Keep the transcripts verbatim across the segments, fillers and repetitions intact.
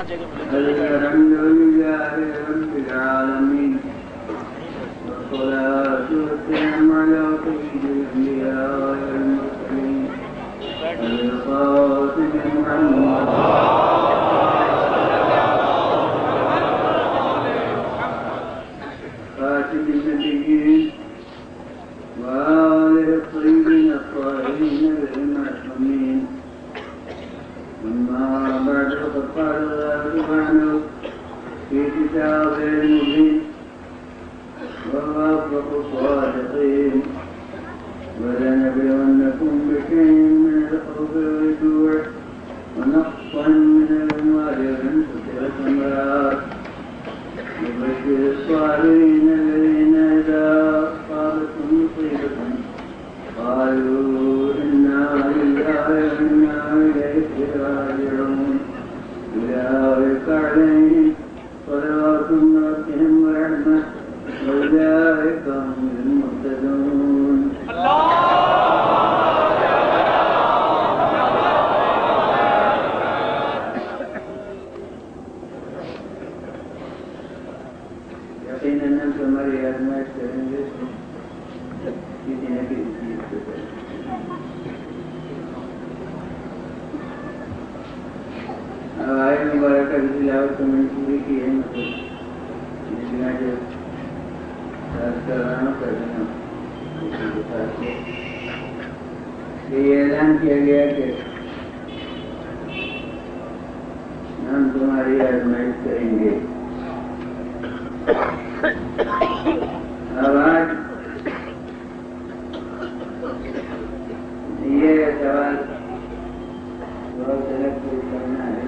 الحمد لله رب العالمين والصلاة والسلام على سيد الأنبياء والمرسلين القاسم محمد خاتم النبيين وآله الطيبين الطاهرين المعصومين. أما بعد فقد قال الله سبحانه في كتابه المبين وهو أصدق الصادقين ولنبلونكم بشيء من الخوف والجوع ونقص من الأموال والأنفس والثمرات وبشر الصابرين الذين إذا أصابتهم مصيبة قالوا إنا لله وإنا إليه راجعون. أولئك عليهم صلوات من ربهم ورحمة وأولئك هم المهتدون. یقیناً ہم تمہاری آزمائش کریں گے کسی نہ کسی چیز کو کریں. آئے مبارکہ کی تلاوت تو میں نے پوری کی ہے مطلب اس میں جو یاد کر رہا ہوں کر دینا یہ اعلان کیا گیا کہ ہم تمہاری آزمائش کریں گے. اب آج یہ سوال بہت الگ کوئی کرنا ہے.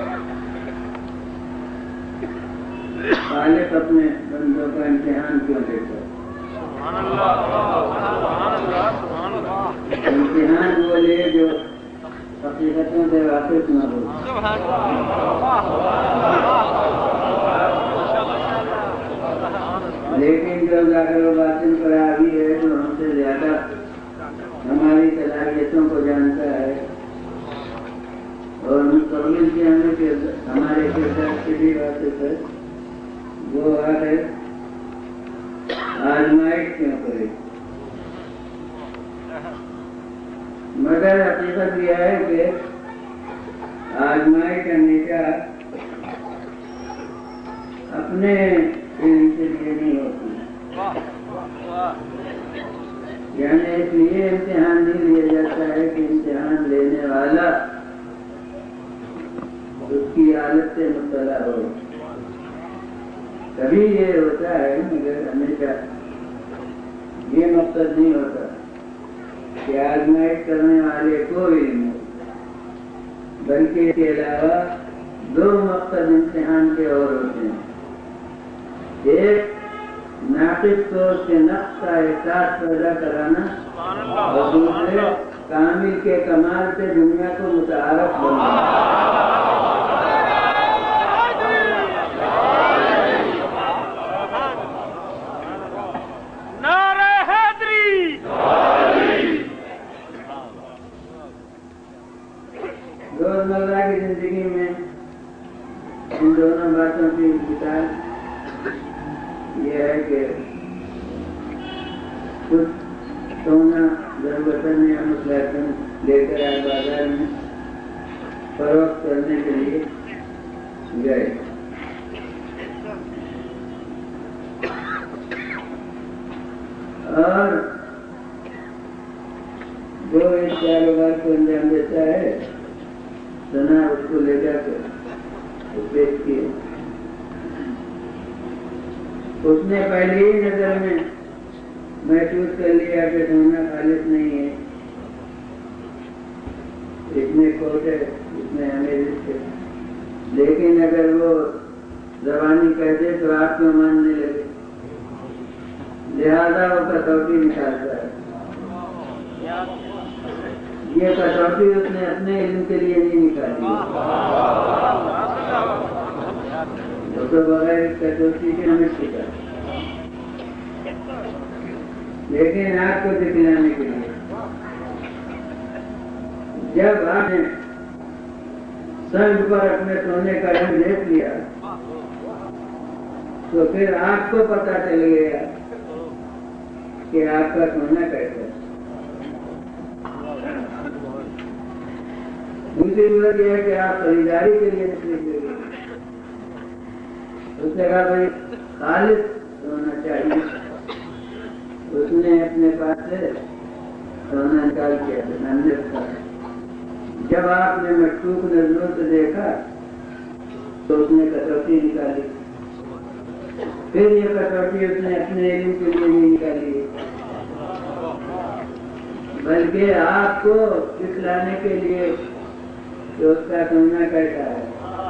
خالق اپنے بندوں کا امتحان کیوں لیتا ہے؟ امتحان وہ لے جو حقیقتوں سے واقف نہ ہو. لیکن جو ظاہر و باطن پر حاوی ہے جو ہم سے زیادہ ہماری صلاحیتوں کو جانتا ہے اور مستقبل کی ہمیں ہمارے کردار سے بھی واقف ہے وہ ہے آزمائش کیوں کرے. مگر حقیقت یہ ہے کہ آزمائش ہمیشہ اپنے علم کے لیے نہیں ہوتی. یعنی اس لیے امتحان نہیں لیا جاتا ہے کہ امتحان لینے والا اس کی حالت سے مطلع ہو. کبھی یہ ہوتا ہے مگر ہمیشہ یہ مقصد نہیں ہوتا کہ آزمائش کرنے والے کو علم ہو، بلکہ اس کے علاوہ دو مقصد امتحان کے اور ہوتے ہیں. ایک ناقص کو اس کے نقص کا احساس پیدا کرانا اور دوسرے کامل کے کمال سے دنیا کو متعارف بنانا. روزمرہ کی زندگی میں ان دونوں باتوں کی مثال یہ ہے کہ کچھ سونا ضرورتن یا مسلحتن لے کر آئے بازار میں فروخت کرنے کے لیے گئے. اور جو اس کاروبار کو انجام دیتا ہے سنا اس کو لے جا کر پیش کیے. اس نے پہلی ہی نظر میں محسوس کر لیا کہ سونا خالص نہیں ہے، اس میں کھوٹ ہے، اس میں ہمیں رزق ہے. لیکن اگر وہ زبانی کہتے تو آپ کیوں ماننے لگے؟ لہذا وہ کسوٹی نکالتا ہے. یہ کسوٹی اس نے اپنے علم کے لیے نہیں نکالی، وہ تو بغیر کسوٹی کے ہمیں سکھا، لیکن آپ کو دکھلانے کے لیے. جب آپ نے سنگ پر اپنے سونے کا رنگ دیکھ تو پھر آپ کو پتا چل گیا کہ آپ کا سونا کیسا ہے۔ دوسری ضرورت یہ ہے کہ آپ خریداری کے لیے نکلیں گے، اس نے کہا بھائی خالص سونا چاہیے، اس نے اپنے پاس سے سونا نکال کیا تھا۔ جب آپ نے مشکوک نظروں سے دیکھا تو اس نے کسوٹی نکالی، پھر یہ کسوٹی اس نے اپنے علم کے لیے نہیں نکالی بلکہ آپ کو دکھلانے کے لیے کہ اس کا سونا کیسا ہے۔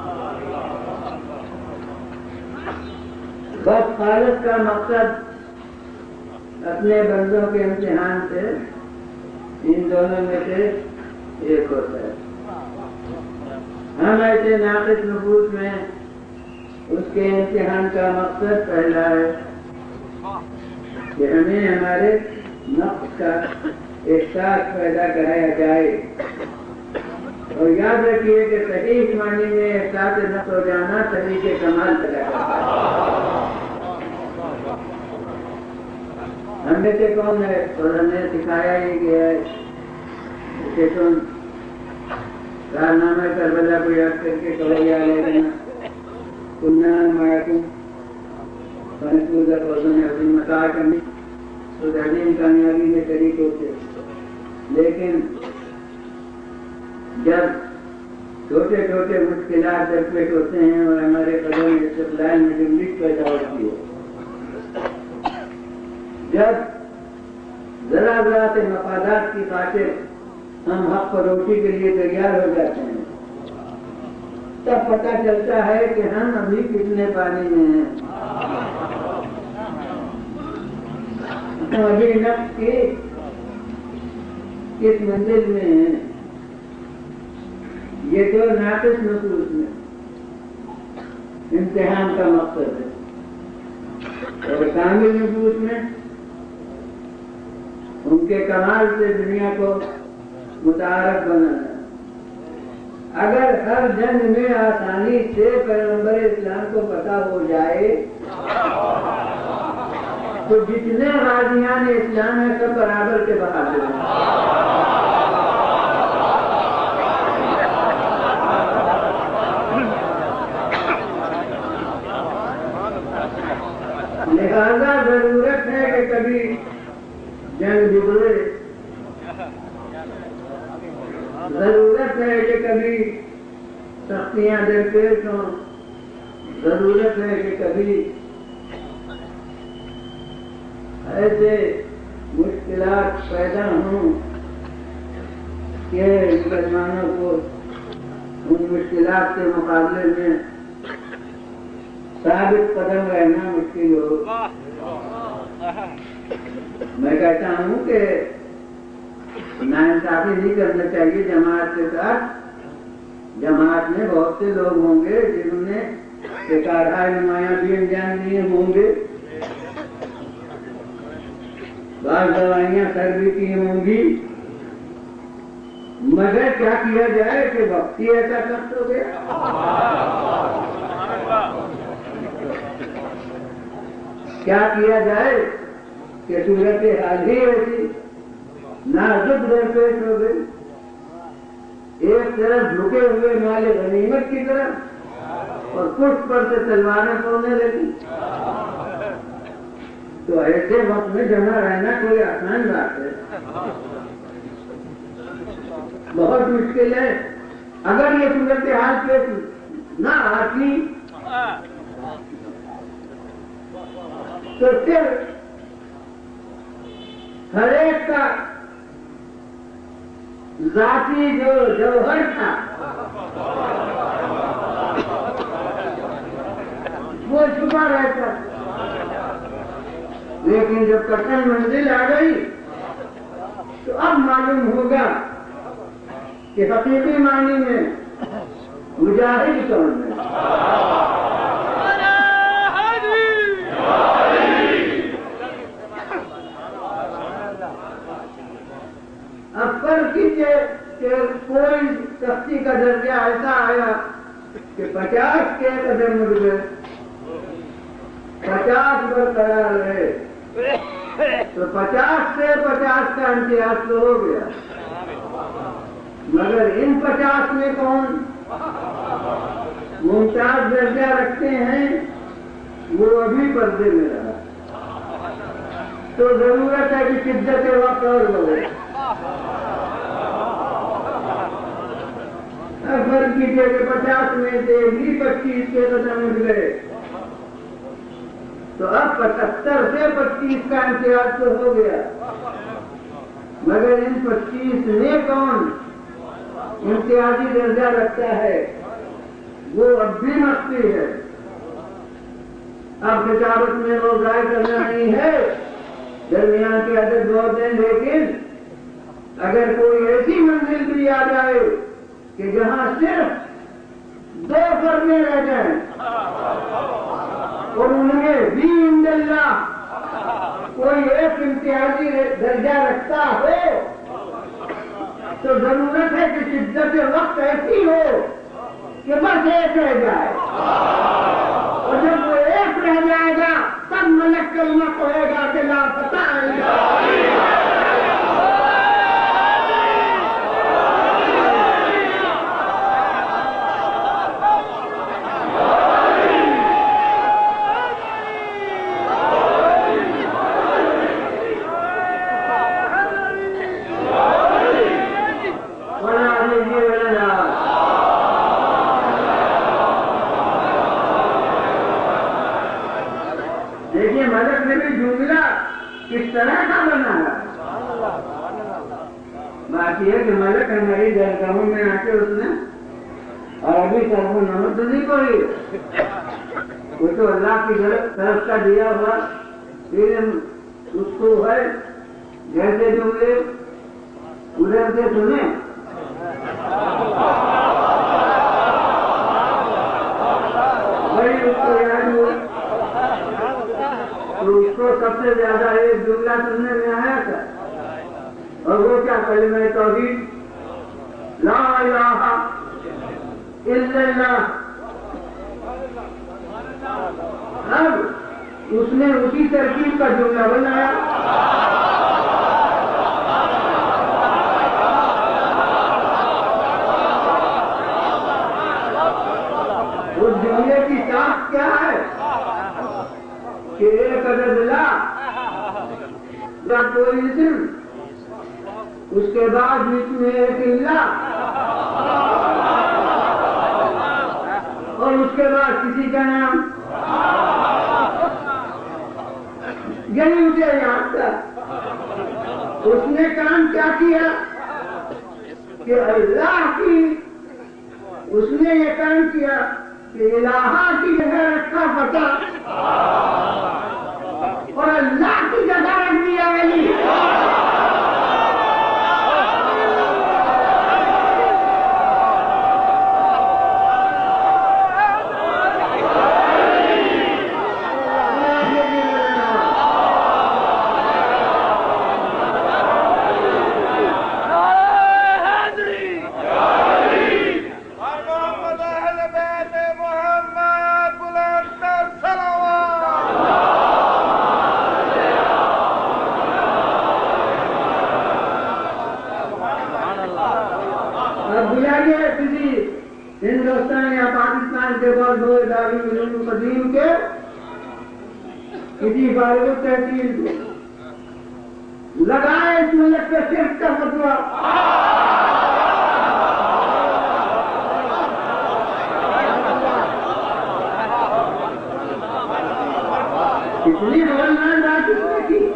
بس خالق کا مقصد اپنے بندوں کے امتحان سے ان دونوں میں سے ایک ہوتا ہے۔ ہم ایسے ناقص نفوس میں اس کے امتحان کا مقصد پہلا ہے کہ ہمیں ہمارے نقص کا احساس پیدا کرایا جائے، اور یاد رکھیے کہ صحیح معنی میں احساس نقص ہو جانا صحیح کے کمال پیدا کرتا ہے۔ ہم میں سے کون ہے اور ہمیں سکھایا ہی گیا ہے کہ تم کارنامہ کربلا کو یاد کر کے کہو یا لینا کننا معکم فنفوذ فوزن عظیم مساع کرنی تو عظیم کامیابی میں شریک ہوتے، لیکن جب چھوٹے چھوٹے مشکلات درپیش ہوتے ہیں اور ہمارے قدم استقلال میں جنبش پیدا ہوتی ہے، جب ذرا ذرا سے مفادات کی خاطر ہم حق فروشی کے لیے تیار ہو جاتے ہیں، تب پتہ چلتا ہے کہ ہم ابھی کتنے پانی میں ہیں، ہم ابھی نفس کی کس منزل میں ہیں۔ یہ تو ناقص نفوس میں امتحان کا مقصد ہے، اور کامل نفوس میں ان کے کمال سے دنیا کو متعارف بنانا۔ اگر ہر جنگ میں آسانی سے پیغمبر اسلام کو پتہ ہو جائے تو جتنے غازیان اسلام ہیں سب برابر کے بہادر ہیں۔ لہذا ضرورت ہے کہ کبھی جنگ بگڑے، ضرورت ہے کہ کبھی سختیاں درپیش ہوں، ضرورت ہے کہ کبھی ایسے مشکلات پیدا ہوں کہ مسلمانوں کو ان مشکلات کے مقابلے میں ثابت قدم رہنا مشکل ہو۔ میں کہتا ہوں کہ ناانصافی نہیں کرنا چاہیے جماعت کے ساتھ۔ جماعت میں بہت سے لوگ ہوں گے جنہوں نے کارہائے نمایاں بھی انجام دیے ہوں گے، بعض دوائیاں سر بھی کی ہوں گی، مگر کیا کیا جائے کہ وقت ہی ایسا سخت ہو گیا۔ کیا کیا جائے کہ صورت حال ہی ایسی نازک درپیش ہو گئی، ایک طرف جھکے ہوئے مال غنیمت کی طرف اور پشت پر سے تلواریں پڑنے لگی۔ تو ایسے وقت میں جمع رہنا کوئی آسان بات ہے؟ بہت مشکل ہے۔ اگر یہ صورت حال پیش نہ آتی تو صرف ہر ایک کا ذاتی جو جوہر تھا وہ چھپا رہتا، لیکن جب قطعی منزل آ گئی تو اب معلوم ہوگا کہ حقیقی معنی میں مجاہد کون ہے۔ اب فرض کیجیے کہ کوئی سختی کا درجہ ایسا آیا کہ پچاس کے قدم اٹھ گئے، پچاس برقرار رہے تو پچاس سے پچاس کا امتیاز تو ہو گیا، مگر ان پچاس میں کون ممتاز درجہ رکھتے ہیں وہ ابھی پردے میں رہا، تو ضرورت ہے کہ شدت وقت اور بڑھے۔ اب فرض کیجیے کہ پچاس میں سے بھی پچیس کے قدم نکلے تو اب پچہتر سے پچیس کا امتیاز تو ہو گیا، مگر ان پچیس میں کون امتیازی درجہ رکھتا ہے وہ اب بھی مخفی ہے۔ اب کتابت میں وہ ضائع کرنا نہیں ہے، درمیان کے عدد بہت ہیں، لیکن اگر کوئی ایسی منزل بھی آ جائے کہ جہاں صرف دو فرقیں رہ جائیں اور ان میں بھی عند اللہ کوئی ایک امتیازی درجہ رکھتا ہو تو ضرورت ہے کہ شدت وقت ایسی ہو کہ بس ایک رہ جائے، اور جب وہ ایک رہ جائے گا تب ملک کلمہ کہے گا کہ لا پتہ کس طرح کا بنا ہے، باقی ہے کہ ملک ہماری درگاہوں میں آ کے اس نے اور ابھی سب نمت نہیں پڑی، وہ تو اللہ کی طرف کا دیا ہوا علم اس کو ہے، جیسے جملے ادھر سے سنے وہی اس کو یاد ہوا، تو اس کو سب سے زیادہ ایک جملہ سننے میں آیا تھا، اور وہ کیا کلمہ توحید لا الہ الا اللہ۔ اب اس نے اسی ترکیب کا جملہ بنایا، اس جملے کی ساخت کیا ہے کہ ایک عدد لا یا کوئی اسم، اس کے بعد بیچ میں ایک اللہ، اور اس کے بعد کسی کا نام، یہی مجھے یاد تھا۔ اس نے کام کیا کیا کہ اللہ کی، اس نے یہ کام کیا کہ الہا کی جگہ رکھا پتا اور اللہ کی جگہ رکھ دیا ولی۔ ہندوستان یا پاکستان کے بعد دو ادارے علوم قدیم کے کسی فارغ تحصیل کو لگائے اس ملک کے شرک کا فتویٰ، کتنی خبرناک بات اس نے کی۔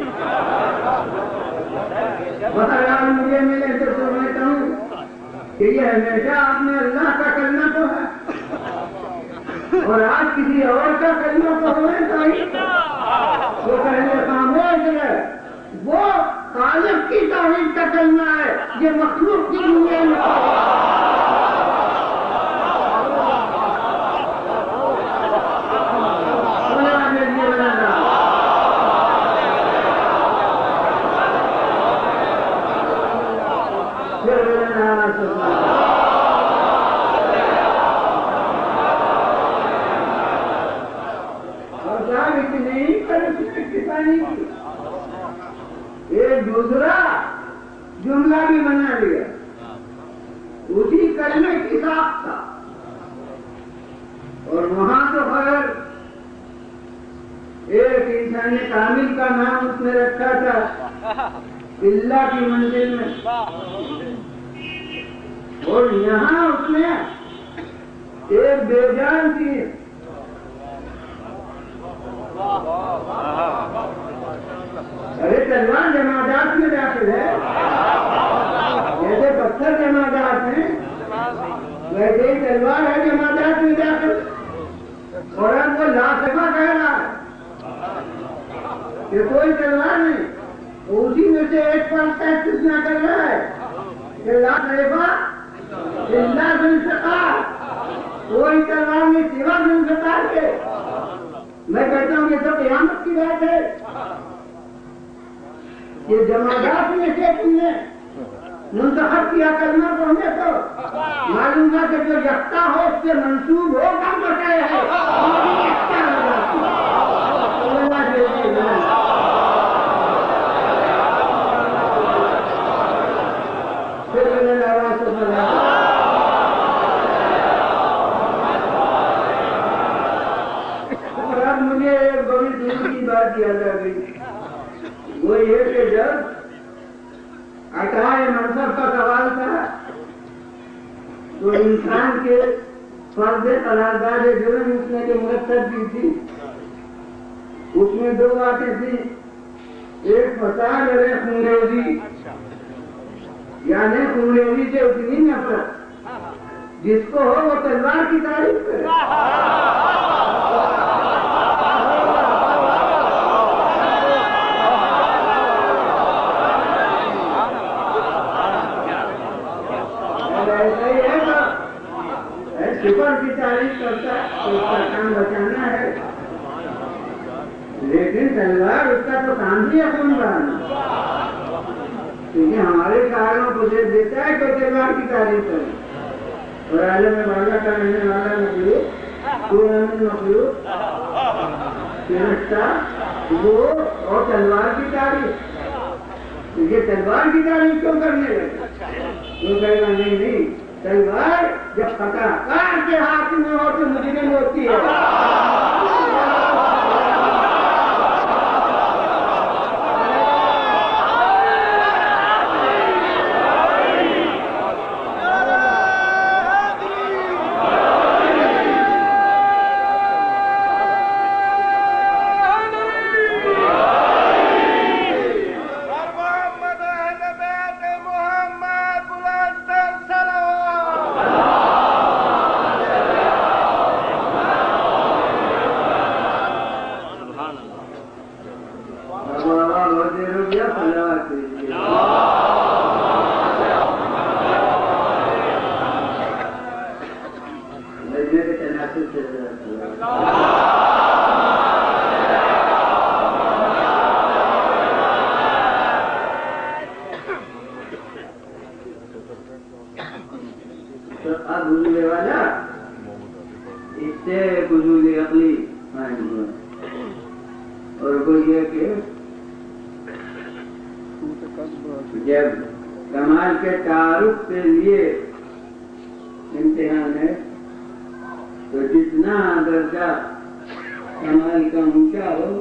بہرحال مجھے ملے تو سمجھتا ہوں کہ یہ ہمیشہ آپ نے اللہ کا کلمہ تو ہے، اور آج کسی اور کا کلمہ تو ہوئے چاہیے، وہ پہلے خاموش ہے، وہ خالق کی توحید کا کلمہ ہے، یہ مخلوق کی دنیا میں مطلب اتنی ہی پر اس نے کسانی کی ایک دوسرا جملہ بھی بنا لیا اسی کلمے کی ساخت تھا اور وہاں تو خیر ایک انسان کامل کا نام اس نے رکھا تھا اللہ کی منزل میں اور یہاں اس نے ایک بے جان کی ارے تلوار جماعت میں داخل ہے جیسے پتھر جماعت ہیں ویسے ہی تلوار ہے جماعت میں داخل اور اب وہ لاسفہ کہہ رہا ہے کہ کوئی تلوار نہیں اسی میں سے ایک پرس کا استثنا کر رہا ہے کہ لا خلیفہ اللہ بن سطار کوئی تلوار میں سوا بن سطار کے میں کہتا ہوں یہ سب قیامت کی بات ہے یہ جماعت میں سے تم نے منتخب کیا کرنا پڑھنے کو معلوم تھا کہ جو یکتا ہو اس سے منسوب ہو کام بتایا ہے اور اب مجھے ایک بڑی دور کی بات یاد آ گئی وہ یہ کہ جب عطائے منصب کا سوال تھا تو انسان کے فرض قرارداد جرم اس نے جو مرتب کی تھی اس میں دو باتیں تھیں ایک فساد اور ایک خونریزی یعنی خونریزی سے اتنی نفرت جس کو ہو وہ تلوار کی تعریف کرے سپر کی تعریف کرتا ہے تو اس کا کام بچانا ہے لیکن تلوار اس کا تو کام بھی ہے خون بہانا کیونکہ ہمارے شاعروں کو دیکھ دیتا ہے کہ تلوار کی تعریف کریں اور عالم والا کا رہنے والا مخلوق تو مخلوق فرشتہ وہ اور تلوار کی تعریف یہ تلوار کی تعریف کیوں کرنے لگے وہ کہے گا نہیں نہیں تلوار جب خطا کار کے ہاتھ میں ہو تو مجرم ہوتی ہے جب کمال کے تعارف کے لیے امتحان ہے تو جتنا درجہ کمال کا اونچا ہو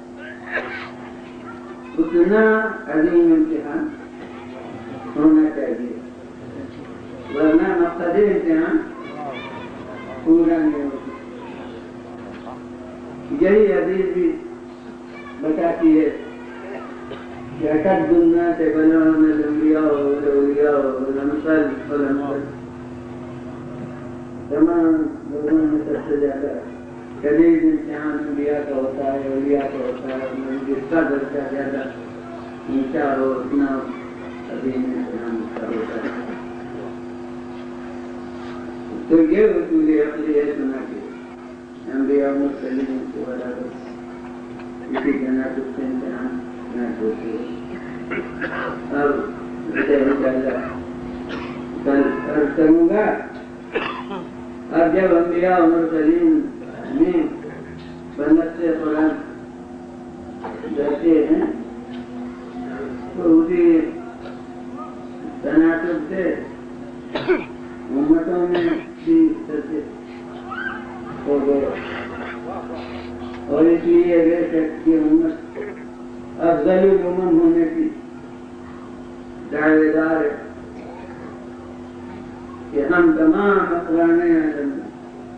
اتنا عظیم امتحان ہونا چاہیے ورنہ مقصد امتحان پورا نہیں ہوتا یہی حدیث بھی بتاتی ہے کہ اشد الناس بلاء الانبیاء والاولیاء والامثال والامثال تمام لوگوں میں سب سے زیادہ شدید امتحان انبیاء کا ہوتا ہے اولیاء کا ہوتا ہے جس کا درجہ زیادہ اونچا ہو اتنا عظیم امتحان اس کا ہوتا ہے تو یہ اصول عقلی ہے سنا کہ انبیاء مرسلین کو علاوہ کسی کے نہ کچھ امتحان نہ سوچے اب اسے انشاءاللہ کل عرض کروں گا اب جب انبیاء مرسلین میں بنت سے قرآن ہو گئے، اور اس لیے بے شک کی امت افضل الامم ہونے کی دعوے دار ہے کہ ہم تمام اقوام عالم میں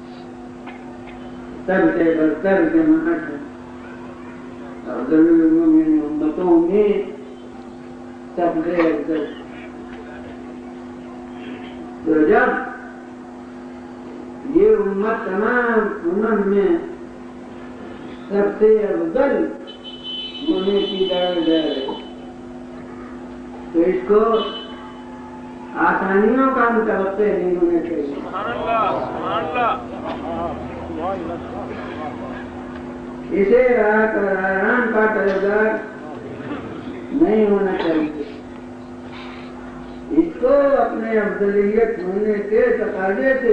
سب سے برتر جماعت ہیں، افضل الامم یعنی امتوں میں سب سے افضل۔ تو جب یہ امت تمام امم میں سب سے افضل ہونے کی دعوے دار ہے، تو اس کو آسانیوں کا متوقع نہیں ہونا چاہیے۔ اسے راحت اور آرام کا طلبگار نہیں ہونا چاہیے، اس کو اپنے افضلیت ہونے کے تقاضے سے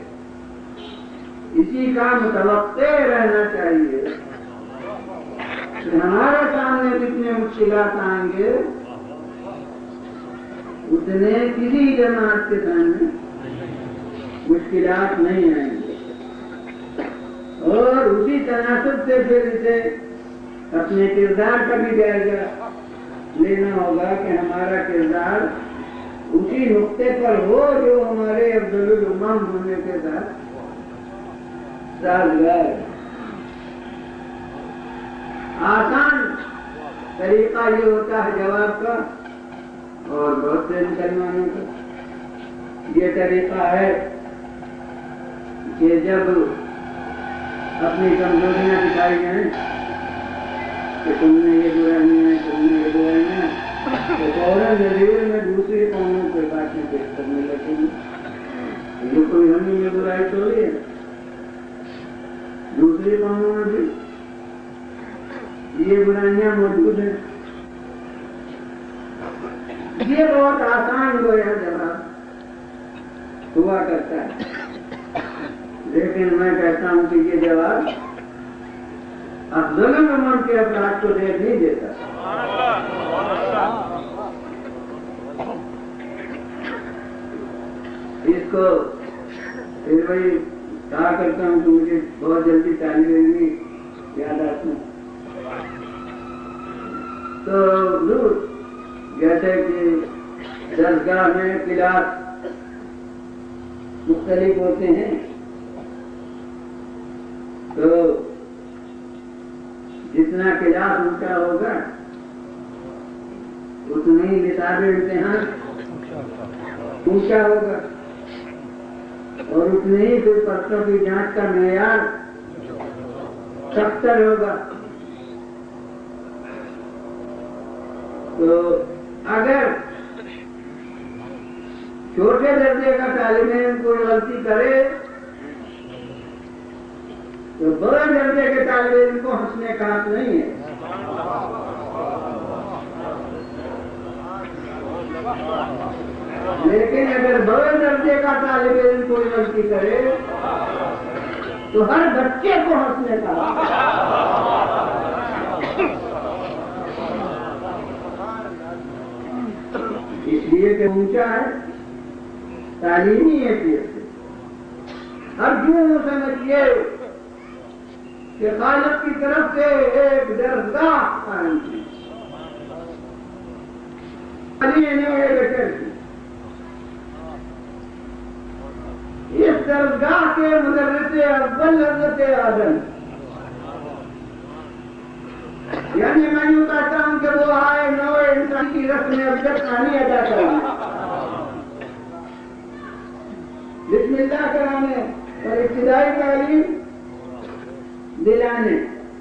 اسی کا متوقع رہنا چاہیے کہ ہمارے سامنے جتنے مشکلات آئیں گے اتنے کسی جماعت کے سامنے مشکلات نہیں آئیں گے، اور اسی تناسب سے پھر اسے اپنے کردار کا بھی جائزہ لینا ہوگا کہ ہمارا کردار اسی نقطے پر ہو جو ہمارے افضل الامم ہونے کے ساتھ سازگار ہے۔ آسان طریقہ یہ ہوتا ہے جواب کا، اور بہت سے مسلمانوں کا یہ طریقہ ہے کہ جب اپنی کمزوریاں دکھائی جائیں کہ تم نے یہ برائیاں ہیں، تم نے یہ برائیاں ہیں، تو فوراً نظیر میں دوسری قوموں کے باتیں پیش کرنے لگیں گے۔ یہ کوئی ہمیں یہ برائی تھوڑی ہے، دوسری قوموں میں بھی یہ برائیاں موجود ہیں۔ یہ بہت آسان گویا جواب ہوا کرتا ہے، لیکن میں کہتا ہوں کہ یہ جواب افضل الامم کے افراد کو دے نہیں دیتا۔ اس کو پھر وہی کہا کرتا ہوں کہ مجھے بہت جلدی طالب علمی یاد آتی ہے، تو ضرور جیسے کہ درسگاہ میں کلاس مختلف ہوتے ہیں، تو جتنا کلاس اونچا ہوگا اتنی ہی نصاب امتحان اونچا ہوگا، اور اتنے ہی پھر پرچوں کی جانچ کا معیار سختر ہوگا۔ تو اگر چھوٹے درجے کا طالب علم کوئی غلطی کرے تو بڑے درجے کے طالب علم کو ہنسنے کا حق نہیں ہے۔ لیکن اگر بڑے درجے کا طالب علم کوئی غلطی کرے تو ہر بچے کو ہنسنے کا حق ہے۔ اس لیے کہ اونچا ہے تعلیمی حیثیت سے۔ اب یوں سمجھیے کہ خالق کی طرف سے ایک درسگاہ قائم کی، اس درسگاہ کے مدرس اول حضرت آدم، یعنی میں یوں کہتا ہوں کہ وہ آئے نو انسان کی رسم ابجد کہانی ادا کرنے، بسم اللہ کرانے اور ابتدائی تعلیم دلانے۔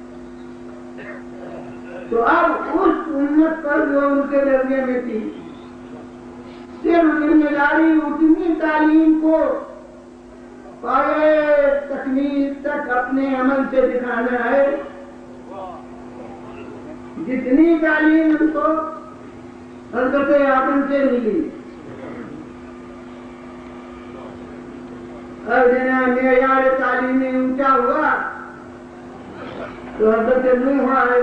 تو اب اس امت پر جو ان کے درجے میں تھی صرف ذمہ داری اتنی تعلیم کو پائے تکمیل تک اپنے عمل سے دکھانا ہے جتنی تعلیم ان کو حضرت آدم سے ملی۔ اب جناب معیار تعلیمی اونچا ہوا تو حضرت نوح آئے،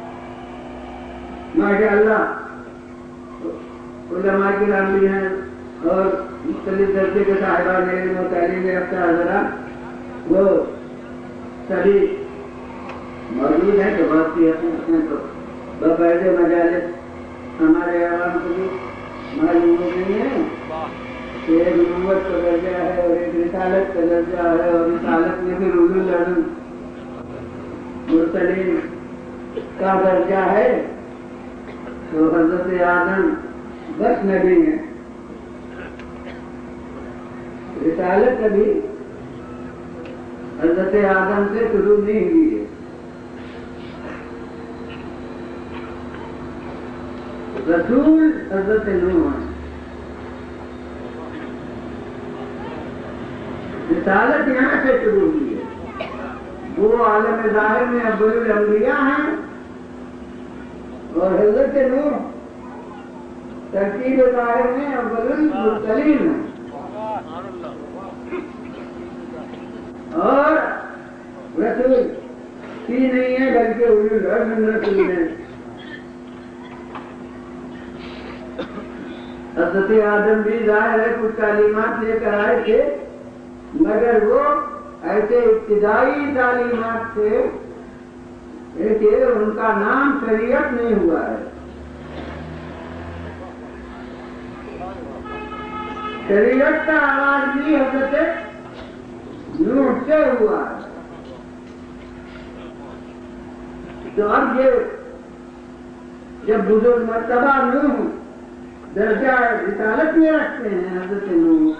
ماشاء اللہ علماء کرام بھی ہیں، اور مختلف درجے کے صاحبان علم و تعلیم یافتہ حضرات وہ سبھی موجود ہیں. تو بہت سی اپنے تو باقاعدہ مجالس ہمارے عوام کو بھی معلوم نہیں ہے کہ ایک نبوت کا درجہ ہے اور ایک رسالت کا درجہ ہے, اور رسالت میں بھی اولو العزم مرسلین کا درجہ ہے. تو حضرت آدم بس نبی ہیں, رسالت ابھی حضرت آدم سے شروع نہیں ہوئی ہے. رسول حضرت نوح ہیں, رسالت یہاں سے شروع ہوئی ہے. وہ عالم ظاہر میں اول الانبیاء ہیں, اور حضرت نوح ترکیب ظاہر میں اول المرسلین ہیں. اور رسول ہی نہیں ہے بلکہ اولو العزم رسول ہیں. حضرت آدم بھی ظاہر ہے کچھ تعلیمات لے کر آئے تھے, مگر وہ ایسے ابتدائی تعلیمات تھے کہ ان کا نام شریعت نہیں ہوا ہے. شریعت کا آغاز بھی حضرت نوح سے ہوا ہے. تو اب یہ جب بزرگ مرتبہ نوح درجہ رسالت میں رکھتے ہیں حضرت نوح,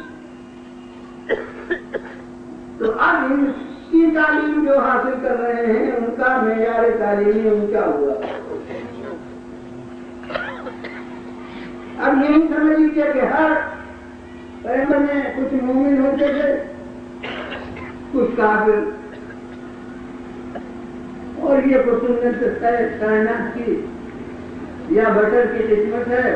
تو اب ان کی تعلیم جو حاصل کر رہے ہیں ان کا معیار تعلیمی اونچا ہوا. اب یہی سمجھ لیجیے کہ ہر پیغمبر میں کچھ مومن ہوتے تھے, کچھ کافر, اور یہ کو سنت کائنات کی یا بشر کی قسمت ہے.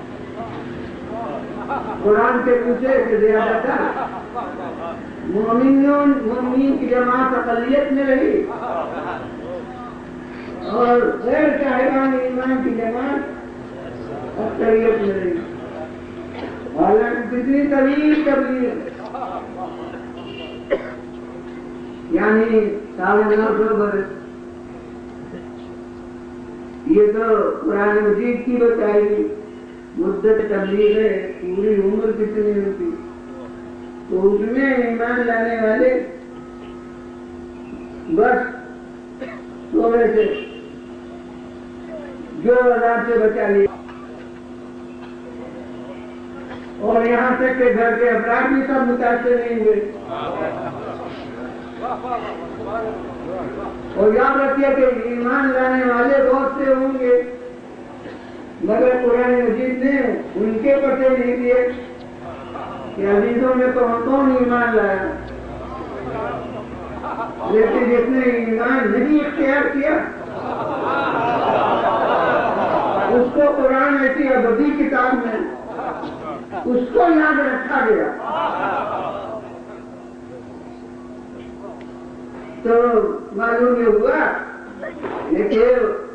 قرآن کے پوچھے کہ زیادہ تر مومنون مومنین کی جماعت اقلیت میں رہی, اور غیر صاحبان ایمان کی جماعت اکثریت میں رہی. حالانکہ کتنی طویل تبلیغ, یعنی ساڑھے نو سو برس, یہ تو قرآن مجید کی بتائی مدت تبلیغ ہے, پوری عمر کتنی ہوتی. تو اس میں ایمان لانے والے بس سونے سے جو عذاب سے بچا لیا, اور یہاں تک کہ گھر کے افراد بھی سب متاثر نہیں ہوئے. اور یاد رکھیے کہ ایمان لانے والے بہت سے ہوں گے, مگر قرآن مجید نے ان کے پتے نہیں دیے کہ عزیزوں میں کون کون ایمان لایا. لیکن جس نے ایمان نہیں اختیار کیا اس کو قرآن ایسی ابدی کتاب میں اس کو یاد رکھا گیا. تو معلوم یہ ہوا کہ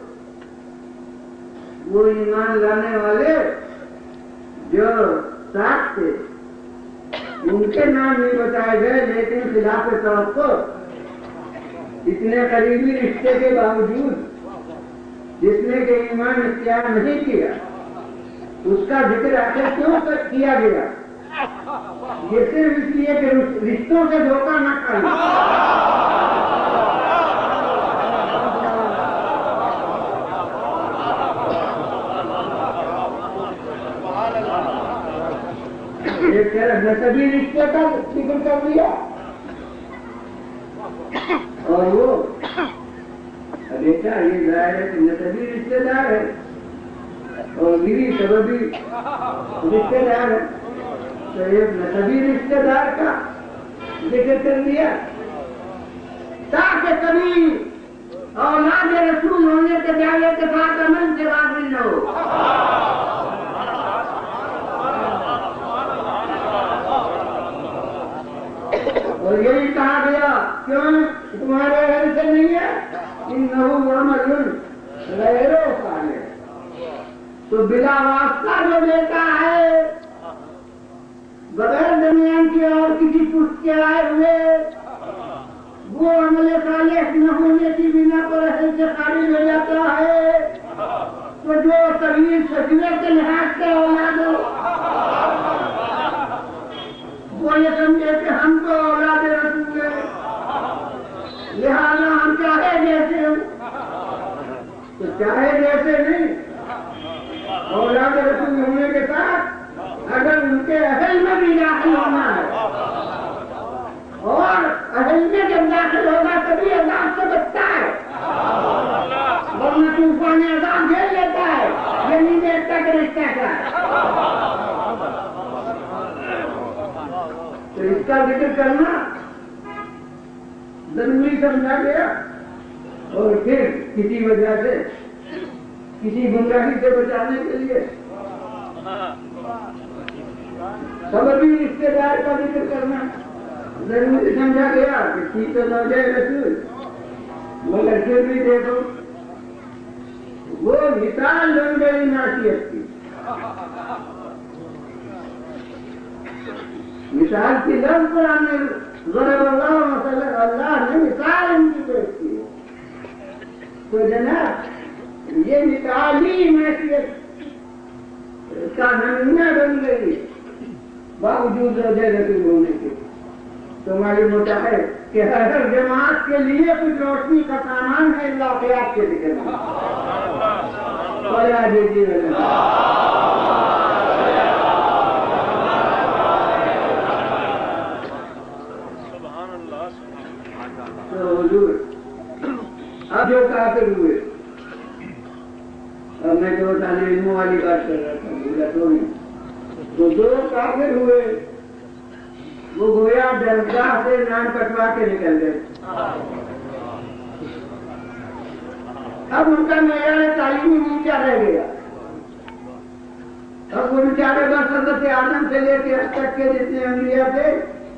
وہ ایمان لانے والے جو ساتھ تھے ان کے نام نہیں بتائے گئے, لیکن خلاف توقع اتنے قریبی رشتے کے باوجود جس نے کہ ایمان اختیار نہیں کیا اس کا ذکر آخر کیوں کیا گیا؟ یہ صرف اس لیے کہ رشتوں سے دھوکہ نہ کھائے. ایک طرف نسبی رشتے کا ذکر کر دیا, اور وہ بیٹا یہ ظاہر ہے کہ نسبی رشتے دار ہے اور میری سببی رشتے دار ہے. تو ایک نسبی رشتے دار کا ذکر کر دیا تاکہ کبھی اولاد رسول ہونے کے دعوے کے ساتھ امن سے غافل نہ ہو. اور یہی کہا گیا کیوں تمہارے گھر سے نہیں ہے انہو عمل غیر صالح. تو بلا واسطہ جو دیتا ہے بغیر درمیان کے اور کسی پشت کے آئے ہوئے وہ عمل صالح نہ ہونے کی بنا پر اہل سے خارج ہو جاتا ہے، تو جو طویل سجدے کے لحاظ سے اولاد ہو وہ یہ سمجھے کہ ہم تو اولاد رسول ہیں، لہذا ہم چاہے جیسے ہوں، تو چاہے جیسے نہیں، اولاد رسول ہونے کے ساتھ اگر ان کے اہل میں بھی داخل ہونا ہے اور اہل میں جب داخل ہوگا تبھی عذاب سے بچتا ہے، ورنہ طوفان عذاب جھیل لیتا ہے، یہ نہیں دیکھتا کہ رشتہ کیا ہے۔ تو اس کا ذکر کرنا ضروری سمجھا گیا، اور پھر کسی وجہ سے کسی گمراہی سے بچانے کے لیے سببی رشتے دار کا ذکر کرنا ضروری سمجھا گیا کہ ٹھیک تو نہ جائے رسول، مگر پھر بھی دیکھو وہ مثال بن گئی ناسیت کی، مثال کی لفظ قرآن نے ضرب اللہ مثلا، اللہ نے مثال ان کی پیش کی، تو جناب یہ مثالی معصیت کا نمونہ بن گئی باوجود روزے رسول ہونے کے۔ تو معلوم ہوتا ہے کہ ہر جماعت کے لیے کچھ روشنی کا سامان ہے واقعات کے ذکر میں۔ تو حضور اب جو کافر ہوئے، اب میں جو طالب علموں والی بات کر رہا تھا بولا تو نہیں، تو جو کافر ہوئے وہ گویا درگاہ سے نام کٹوا کے نکل گئے۔ اب ان کا معیار تعلیمی نیچا رہ گیا، اب وہ بیچارے بس حضرت آدم سے لے کے اب تک کے جتنے انبیاء تھے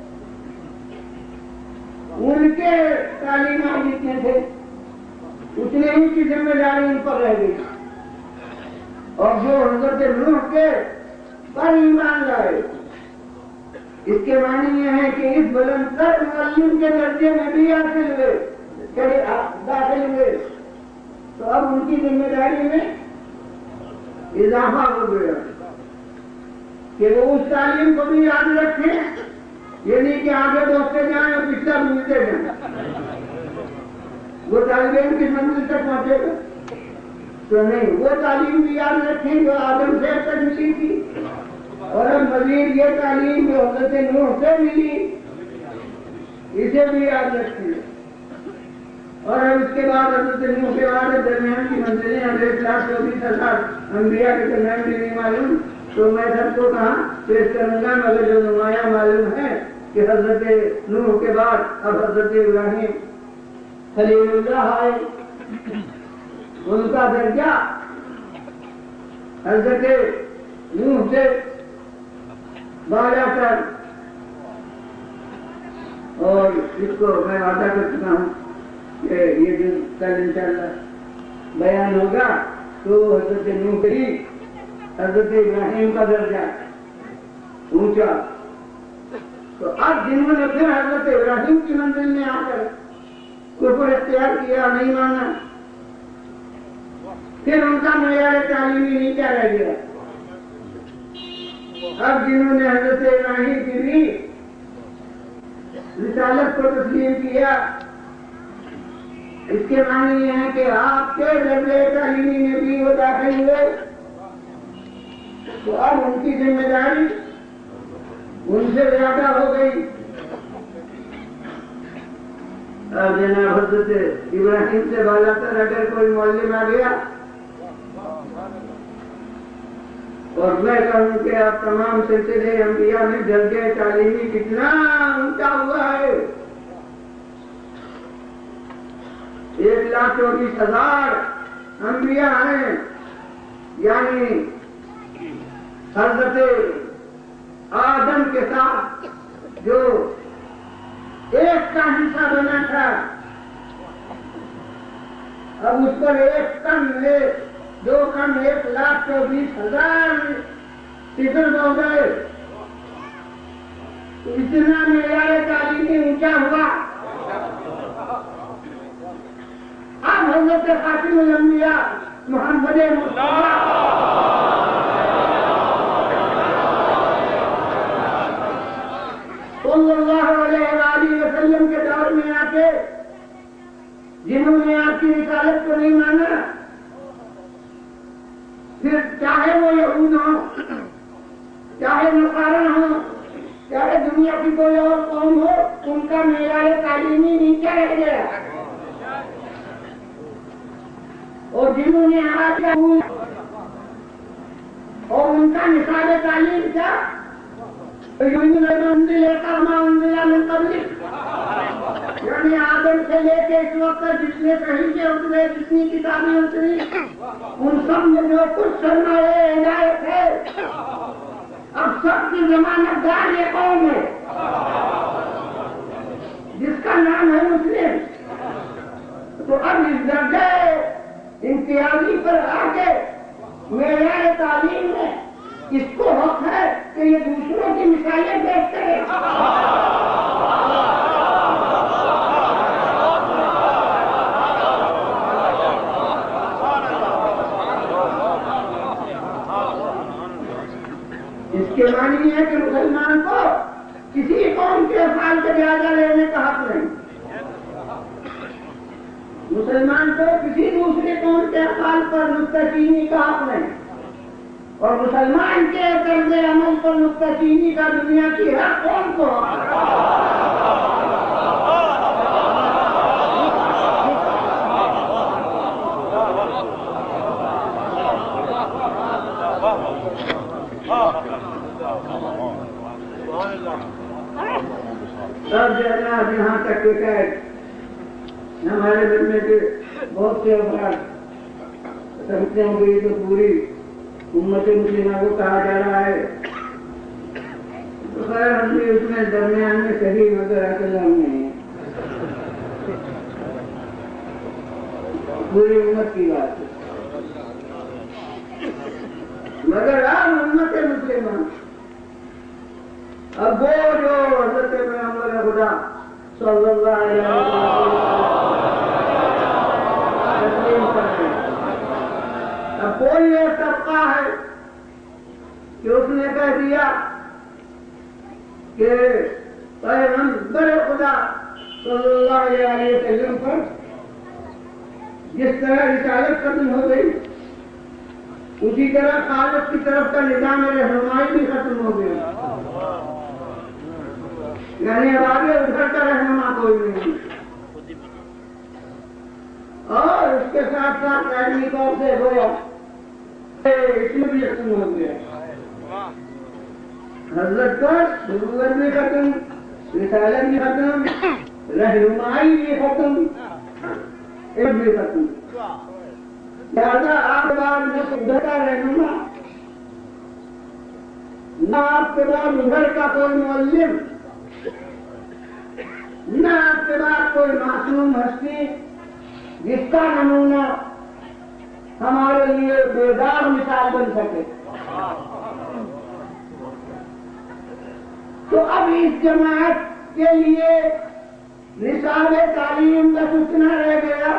ان کے تعلیمات جتنے تھے اتنے ہی کی ذمہ داری ان پر رہ گئی، اور جو حضرت نوح کے پر ایمان لائے، اس کے معنی یہ ہے کہ اس بلند تر معلم کے درجے میں بھی حاصل ہوئے داخل ہوئے، تو اب ان کی ذمہ داری میں اضافہ ہو گیا کہ وہ اس تعلیم کو بھی یاد رکھیں، یہ نہیں کہ آگے بڑھتے جائیں اور پچھلا بھولتے جائیں، وہ طالب علم کی منزل تک پہنچے گا تو نہیں، وہ تعلیم بھی یاد رکھیں جو آدم سے تک ملی تھی، اور اب مزید یہ تعلیم جو حضرت نوح سے ملی اسے بھی یاد رکھیں، اور اب اس کے بعد حضرت نوح کے بعد درمیان کی منزلیں ایک لاکھ چوبیس ہزار انبیاء کے درمیان بھی نہیں معلوم، تو میں سب کو کہاں پیش کروں گا، مگر جو نمایاں معلوم ہے کہ حضرت نوح کے بعد اب حضرت ابراہیم خلیل اللہ آئے، ان کا درجہ حضرت نوح سے بالا کر، اور اس کو میں وعدہ کر چکا ہوں کہ یہ جو کل انشاءاللہ بیان ہوگا تو حضرت نوح کی حضرت ابراہیم کا درجہ اونچا، تو اب جنہوں نے پھر حضرت ابراہیم کی منزل میں آ کر کفر اختیار کیا، نہیں مانا، پھر ان کا معیار تعلیمی نیچا رہ گیا، اب جنہوں نے حضرت ابراہیم کی بھی رسالت کو تسلیم کیا، اس کے معنی یہ ہے کہ آپ کے درجے تعلیمی میں بھی وہ داخل ہوئے، تو اب ان کی ذمہ داری ان سے زیادہ ہو گئی۔ اب جناب حضرت ابراہیم سے بالا تر اگر کوئی معلم آ گیا اور میں کہوں کہ آپ تمام سلسلے انبیاء میں درجے تعلیمی کتنا اونچا ہوا ہے، ایک لاکھ چوبیس ہزار انبیاء ہیں، یعنی حضرت آدم کے ساتھ جو ایک کا حصہ بنا تھا اب اس پر ایک کم ایک دو کم ایک لاکھ چوبیس ہزار صفر ہو گئے، اتنا معیار تعلیمی اونچا ہوا. اب حضرت خاتم الانبیاء محمد مصطفیٰ صلی اللہ علیہ وآلہ وسلم کے دور میں آ کے جنہوں نے آپ کی رسالت کو نہیں مانا، پھر چاہے وہ یہود ہوں، چاہے نصارہ ہوں، چاہے دنیا کی کوئی اور قوم ہو، ان کا معیار تعلیمی نیچے رہ گیا. اور جنہوں نے آپ کا اور ان کا نصاب تعلیم کیا، یعنی آدم سے لے کے اس وقت جتنے صحیح اترے، جتنی کتابیں اتری، ان سب میں جو کچھ سرمایہ ہدایت ہے، اب سب کی ضمانت دار یہ قوم ہے جس کا نام ہے مسلم. تو اب اس درجے امتیازی پر آ کے معیار تعلیم میں اس کو حق ہے کہ یہ دوسروں کی مثالیں پیش کرے. اس کے معنی یہ ہے کہ مسلمان کو کسی قوم کے افعال کا جائزہ لینے کا حق نہیں، مسلمان کو کسی دوسری قوم کے افعال پر نکتہ چینی کا حق نہیں، اور مسلمان کے طرز عمل پر نکتہ چینی کا دنیا کی ہر قوم کو سب جناب یہاں تک کہ ہمارے دل میں کے بہت سے افراد سمجھتے ہوں گے یہ تو پوری امت مسلمہ کو کہا جا رہا ہے. تو خیر ہم بھی اس میں درمیان میں صحیح مگر اصل ہم نہیں ہیں، پوری امت کی بات ہے. مگر عام امت مسلمہ اب وہ جو حضرت پیغمبر خدا صلی اللہ علیہ وسلم تسلیم کرتے ہیں، اب کوئی یہ طبقہ ہے کہ اس نے کہہ دیا کہ پیغمبر خدا صلی اللہ علیہ وسلم پر جس طرح رسالت ختم ہو گئی، اسی طرح خالق کی طرف کا نظام رہنمائی بھی ختم ہو گیا. یعنی اب آگے ادھر کا رہنما کوئی نہیں، اور اس کے ساتھ ساتھ علمی طور سے گویا اس میں بھی ختم ہو گیا. حضرت پر ضرورت بھی ختم، رسالت بھی ختم، رہنمائی بھی ختم، ایک بھی ختم. لہٰذا آپ بعد نہ ادھر کا رہنما، نہ آپ کے بعد ادھر کا کوئی معلم، نہ آپ کے بعد کوئی معصوم ہستی جس کا نمونہ ہمارے لیے بیدار مثال بن سکے. تو اب اس جماعت کے لیے نصاب تعلیم بس اتنا رہ گیا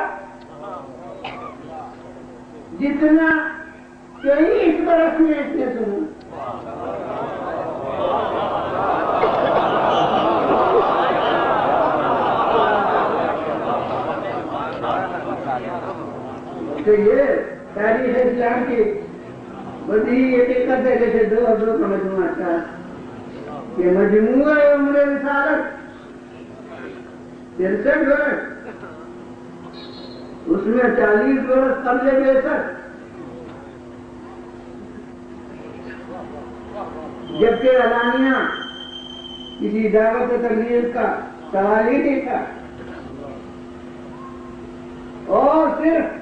جتنا تیئیس برس میں اس نے سنا. تو یہ تاریخ اسلام کی بدی حقیقت ہے جیسے دو اور دو کا مجموعہ تھا کہ مجموعہ عمر رسالت ترسٹھ برس، اس میں چالیس برس قبل بعثت، جبکہ اعلانیہ کسی دعوت و تبلیغ کا سوال ہی نہیں تھا، اور صرف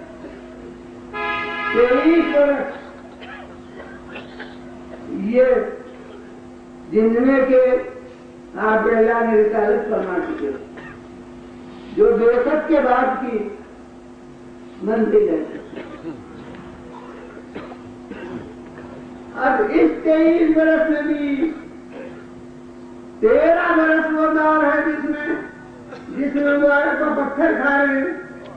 تیئیس برس یہ جن میں کے آپ اعلان رسالت فرما چکے، جو بعثت کے بعد کی منزل ہے. اب اس تیئیس برس میں بھی تیرہ برس وہ دور ہے جس میں جس میں وہ کو پتھر کھا رہے ہیں.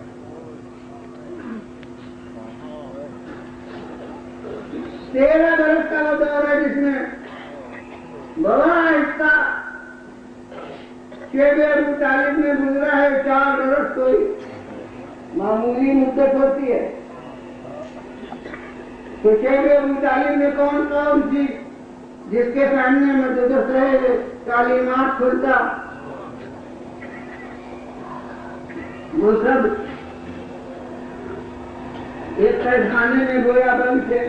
تیرہ برس کا وہ دور ہے جس میں بڑا حصہ شیب ابو طالب میں گزرا ہے. چار برس کوئی معمولی مدت ہوتی ہے. تو شیب ابو طالب میں کون قوم تھی جس کے سامنے مدد رہے تعلیمات کھلتا؟ وہ سب ایک قید خانے میں گویا بند تھے.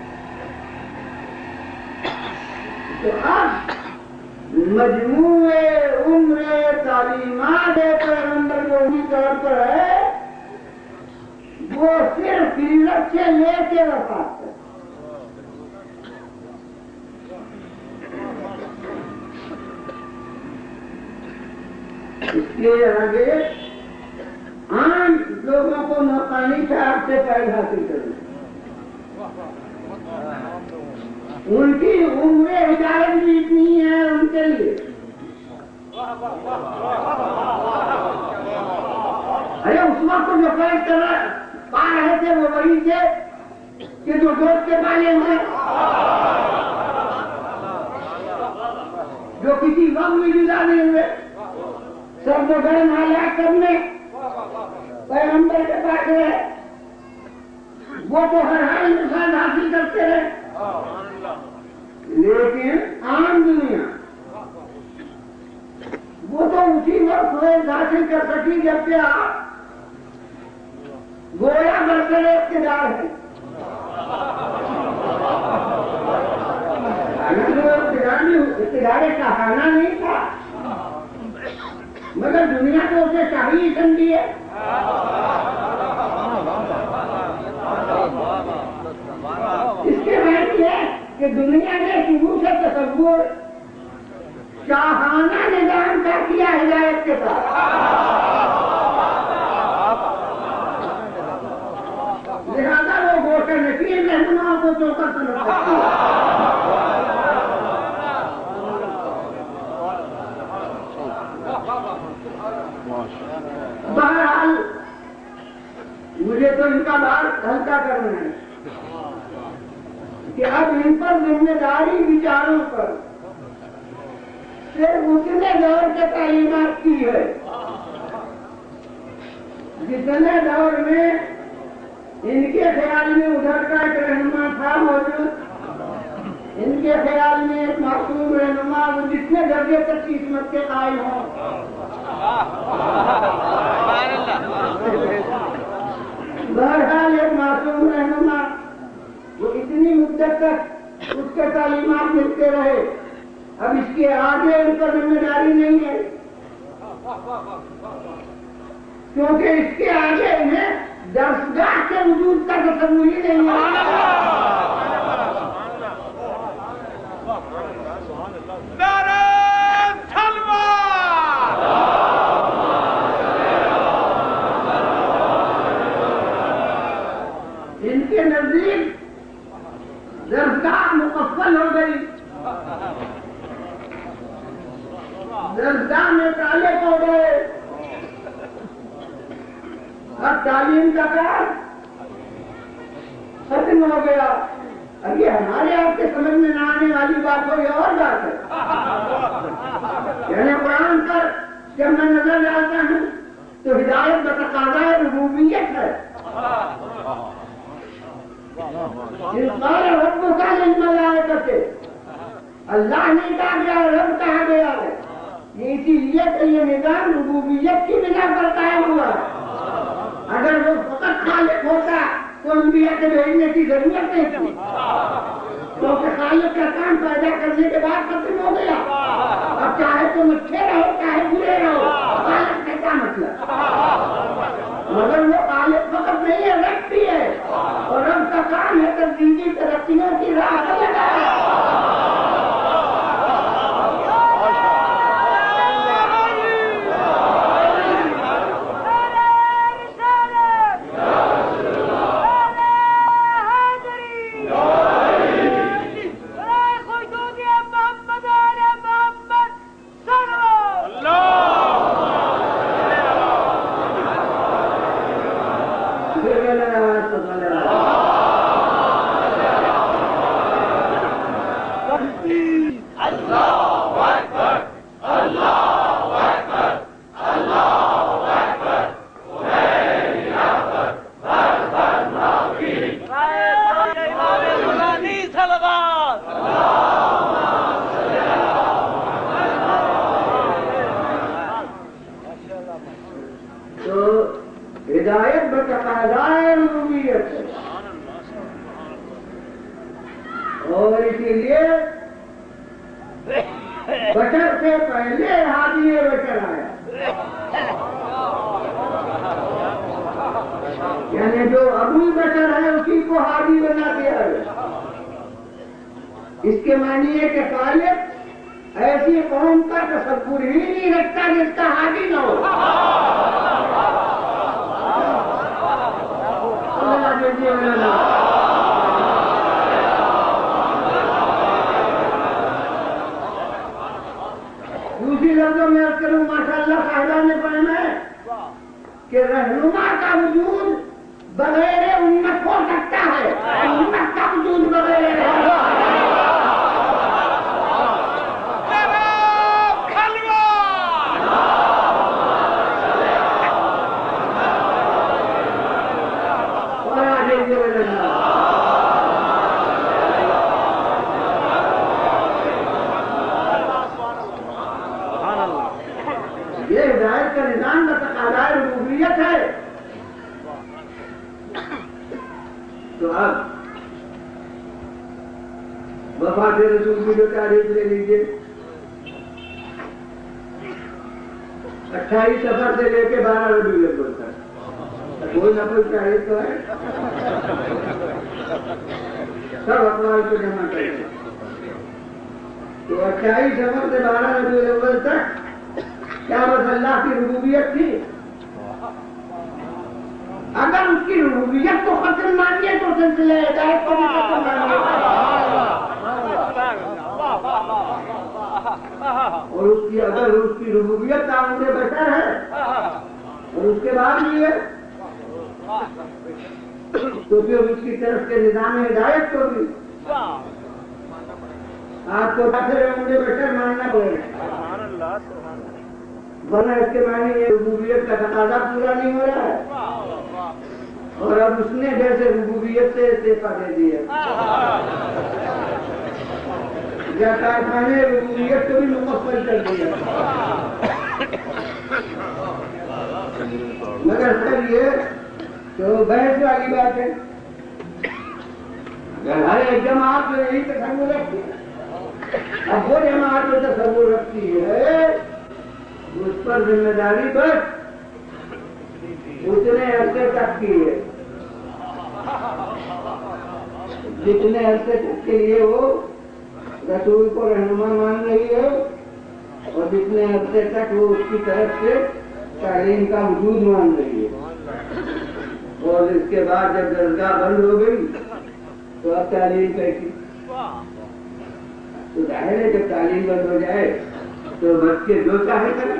تو اب مجموعے عمر تعلیمات پیغمبر جو اسی طور پر ہے وہ صرف ہجرت سے لے کے وفات تک. اس لیے آگے عام لوگوں کو موقع نہیں تھا آپ سے فائد حاصل کرنے. ان کی عمر ہدایت بھی اتنی ہے ان کے لیے. ارے اس وقت جو فیصلہ کر رہا پا رہے تھے وہ وہی تھے کہ جو گوشت کے پالے ہیں، جو کسی وقت میں جدا نہیں ہوئے. سب جو گرم حالات کرنے پیغمبر کے پاس ہے وہ تو ہر حال میں فائد حاصل کرتے رہے. لیکن عام دنیا وہ تو اسی وقت فیض حاصل کر سکی جبکہ آپ گویا برسر اقتدار ہے. اقتدار شاہانہ نہیں تھا مگر دنیا کو اسے شاہی سمجھی ہے. اس کے بعد یہ کہ دنیا نے شروع سے تصور شاہانہ نظام کا کیا ہدایت کے ساتھ. لہذا وہ گوشہ نشین رہنماؤں کو چوکر سمجھ سکتی ہے. بہرحال مجھے تو ان کا بات ہلکا کرنا ہے کہ اب ان پر ذمہ داری بیچاروں پر صرف اتنے دور کے تعلیمات کی ہے جتنے دور میں ان کے خیال میں ادھر کا ایک رہنما تھا موجود. ان کے خیال میں ایک معصوم رہنما وہ جتنے درجے تک قسمت کے قائل ہوں. بہرحال ایک معصوم رہنما وہ اتنی مدت تک اس کے تعلیمات ملتے رہے. اب اس کے آگے ان پر ذمہ داری نہیں ہے کیونکہ اس کے آگے انہیں درسگاہ کے وجود کا تصور ہی نہیں ہے. ان کے نزدیک درسگاہ مکفل ہو گئی. درسگاہ میں تالے ہو گئے. اب تعلیم کا کام ختم ہو گیا. اب یہ ہمارے آپ کے سمجھ میں نہ آنے والی بات ہو یہ اور بات ہے. یعنی قرآن پر جب میں نظر ڈالتا ہوں تو ہدایت بتقاضا ربوبیت ہے. انسان رب کا ذمہ کرتے اللہ نہیں کہا گیا رب کہا گیا ہے. یہ اسی لیے کہ یہ نظام ربوبیت کی بنا پر قائم ہوا ہے. اگر وہ فقط خالق ہوتا تو انبیاء کے بھیجنے کی ضرورت نہیں تھی کیونکہ خالق کا کام پیدا کرنے کے بعد ختم ہو گیا. اب چاہے تم اچھے رہو چاہے برے رہو خالق کا کیا مطلب. مگر وہ خالق فقط نہیں ہے رب بھی ہے اور رب کا کام ہے تدریجی ترقیوں کی راہ پر لگانا. تو ہدایت بتقاضائے ربوبیت ہے، اور اسی لیے بشر سے پہلے ہادی بشر آیا، یعنی جو ابو بشر ہے اسی کو ہادی بنا دیا ہے۔ اس کے معنی ہے کہ خالق ایسی قوم کا تصور ہی نہیں رکھتا جس کا ہادی نہ ہو۔ دوسری لفظوں میں عرض کروں ماشاء اللہ صاحبان نے پڑھنا ہے کہ رہنما کا وجود بغیر امت ہو سکتا ہے، امت کا وجود بغیر رہنما یہ ہدایت کا نظام بتقاضائے ربوبیت ہے۔ تو اب وفات رسول کی جو تاریخ لے لیجیے، اٹھائیس سفر سے لے کے بارہ ربیع الاول تک کوئی نہ کوئی تاریخ تو ہے، سب اقوال کو جمع کرتے۔ تو اٹھائیس سفر سے بارہ ربیع الاول تک کیا بس اللہ کی ربوبیت تھی؟ اگر اس کی ربوبیت کو ختم مانیے تو سلسلہ ہدایت کو بھی ختم مانیے، اور اس کی اگر اس کی ربوبیت تعمیر بشر ہے اور اس کے بعد بھی ہے تو پھر اس کی طرف کے نظام ہدایت کو بھی آپ کو عمر بشر ماننا پڑے گا، ورنہ اس کے معنی یہ ربوبیت کا تقاضا پورا نہیں ہو رہا ہے، اور اب اس نے جیسے ربوبیت سے استعفا دے دیا، یا کارخانے ربوبیت کو بھی مکمل کر دیا۔ مگر سر یہ تو بحث والی بات ہے، اگر ہر ایک جماعت جو یہی تصور رکھتی ہے، اب وہ جماعت جو تصور رکھتی ہے اس پر ذمہ داری بس اتنے عرصے تک کی ہے جتنے عرصے تک کے لیے وہ رسول کو رہنما مان رہی ہے، اور جتنے عرصے تک وہ اس کی طرف سے تعلیم کا وجود مان رہی ہے، اور اس کے بعد جب درگاہ بند ہو گئی تو اب تعلیم کیسی؟ تو ظاہر ہے جب تعلیم بند ہو جائے تو بچے جو چاہے کریں۔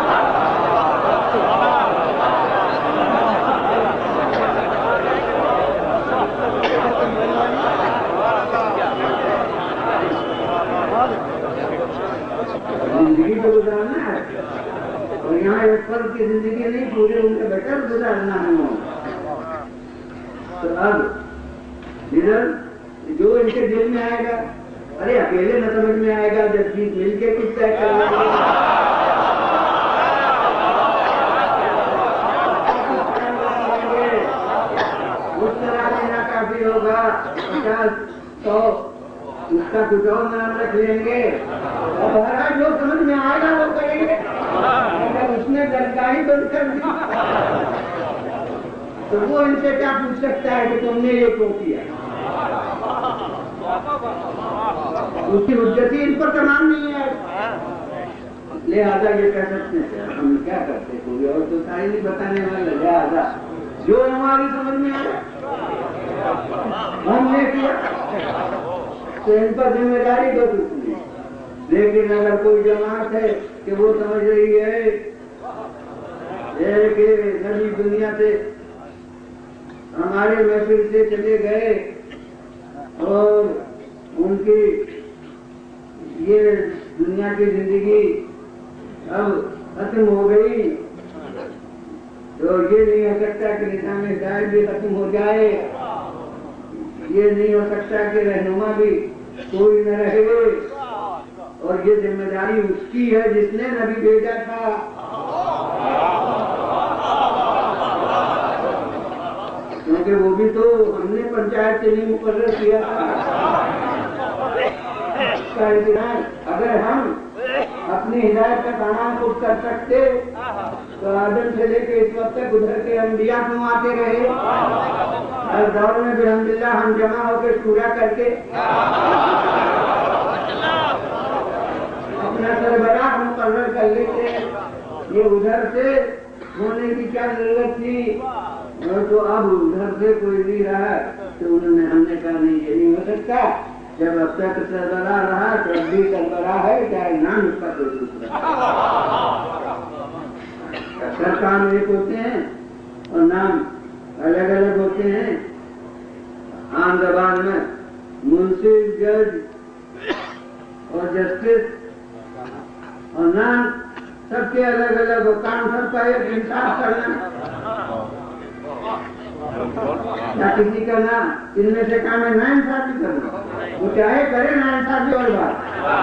زندگی تو گزارنا ہے، اور یہاں ایک فرد کی زندگی نہیں پورے ان کے بیٹر گزارنا ہے۔ تو اب ادھر جو ان کے دل میں آئے گا، ارے اکیلے نہ سمجھ میں آئے گا، جب چیز مل کے کچھ طے کر لیں گے، اس طرح لینا کافی ہوگا، پچاس سو اس کا کچھ اور نام رکھ لیں گے، اور ہر جو سمجھ میں آئے گا وہ کریں گے۔ اگر اس نے درگاہی بند کر دی تو وہ ان سے کیا پوچھ سکتا ہے کہ تم نے یہ کیوں کیا؟ اس کی حجتی ان پر تمام نہیں ہے، لہٰذا یہ کہہ سکتے ہیں ہم کیا کرتے کوئی اور تو سائن نہیں بتانے والا، لہٰذا جو ہماری سمجھ میں آیا ہم نے کیا، تو ان پر ذمہ داری دو کچھ نہیں۔ لیکن اگر کوئی جماعت ہے کہ وہ سمجھ رہی ہے کہ نبی دنیا سے ہمارے محفل سے چلے گئے اور ان کی یہ دنیا کی زندگی اب ختم ہو گئی، تو یہ نہیں ہو سکتا کہ نظام ہدایت بھی ختم ہو جائے، یہ نہیں ہو سکتا کہ رہنما بھی کوئی نہ رہے، اور یہ ذمہ داری اس کی ہے جس نے نبی بھیجا تھا۔ पंचायत के लिए मुकर्रर किया था। अगर हम अपनी हिदायत का कानून खुद कर सकते तो आदम से लेके इस वक्त तक उधर के अंबिया क्यों आते रहे। हर दौर में भी अल्हम्दुलिल्लाह हम जमा होकर पूरा करके अपना सरबराह मुकर्रर कर लेते। ये उधर से होने की क्या जरूरत थी, और तो अब उधर से कोई नहीं रहा तो उन्होंने हमने कहा नहीं ये नहीं हो सकता। जब अब तक सरबराह रहा तब भी सरबराह है, चाहे नाम उसका कोई दूसरा। अक्सर काम एक होते हैं और नाम अलग अलग होते हैं। आम जबान में मुंसिफ, जज और जस्टिस और नाम सबके अलग अलग हो, काम सबका एक इंसाफ करना या किसी का नाम, इनमें से काम है ना इंसाफी करना। वो चाहे करे ना इंसाफी और बात,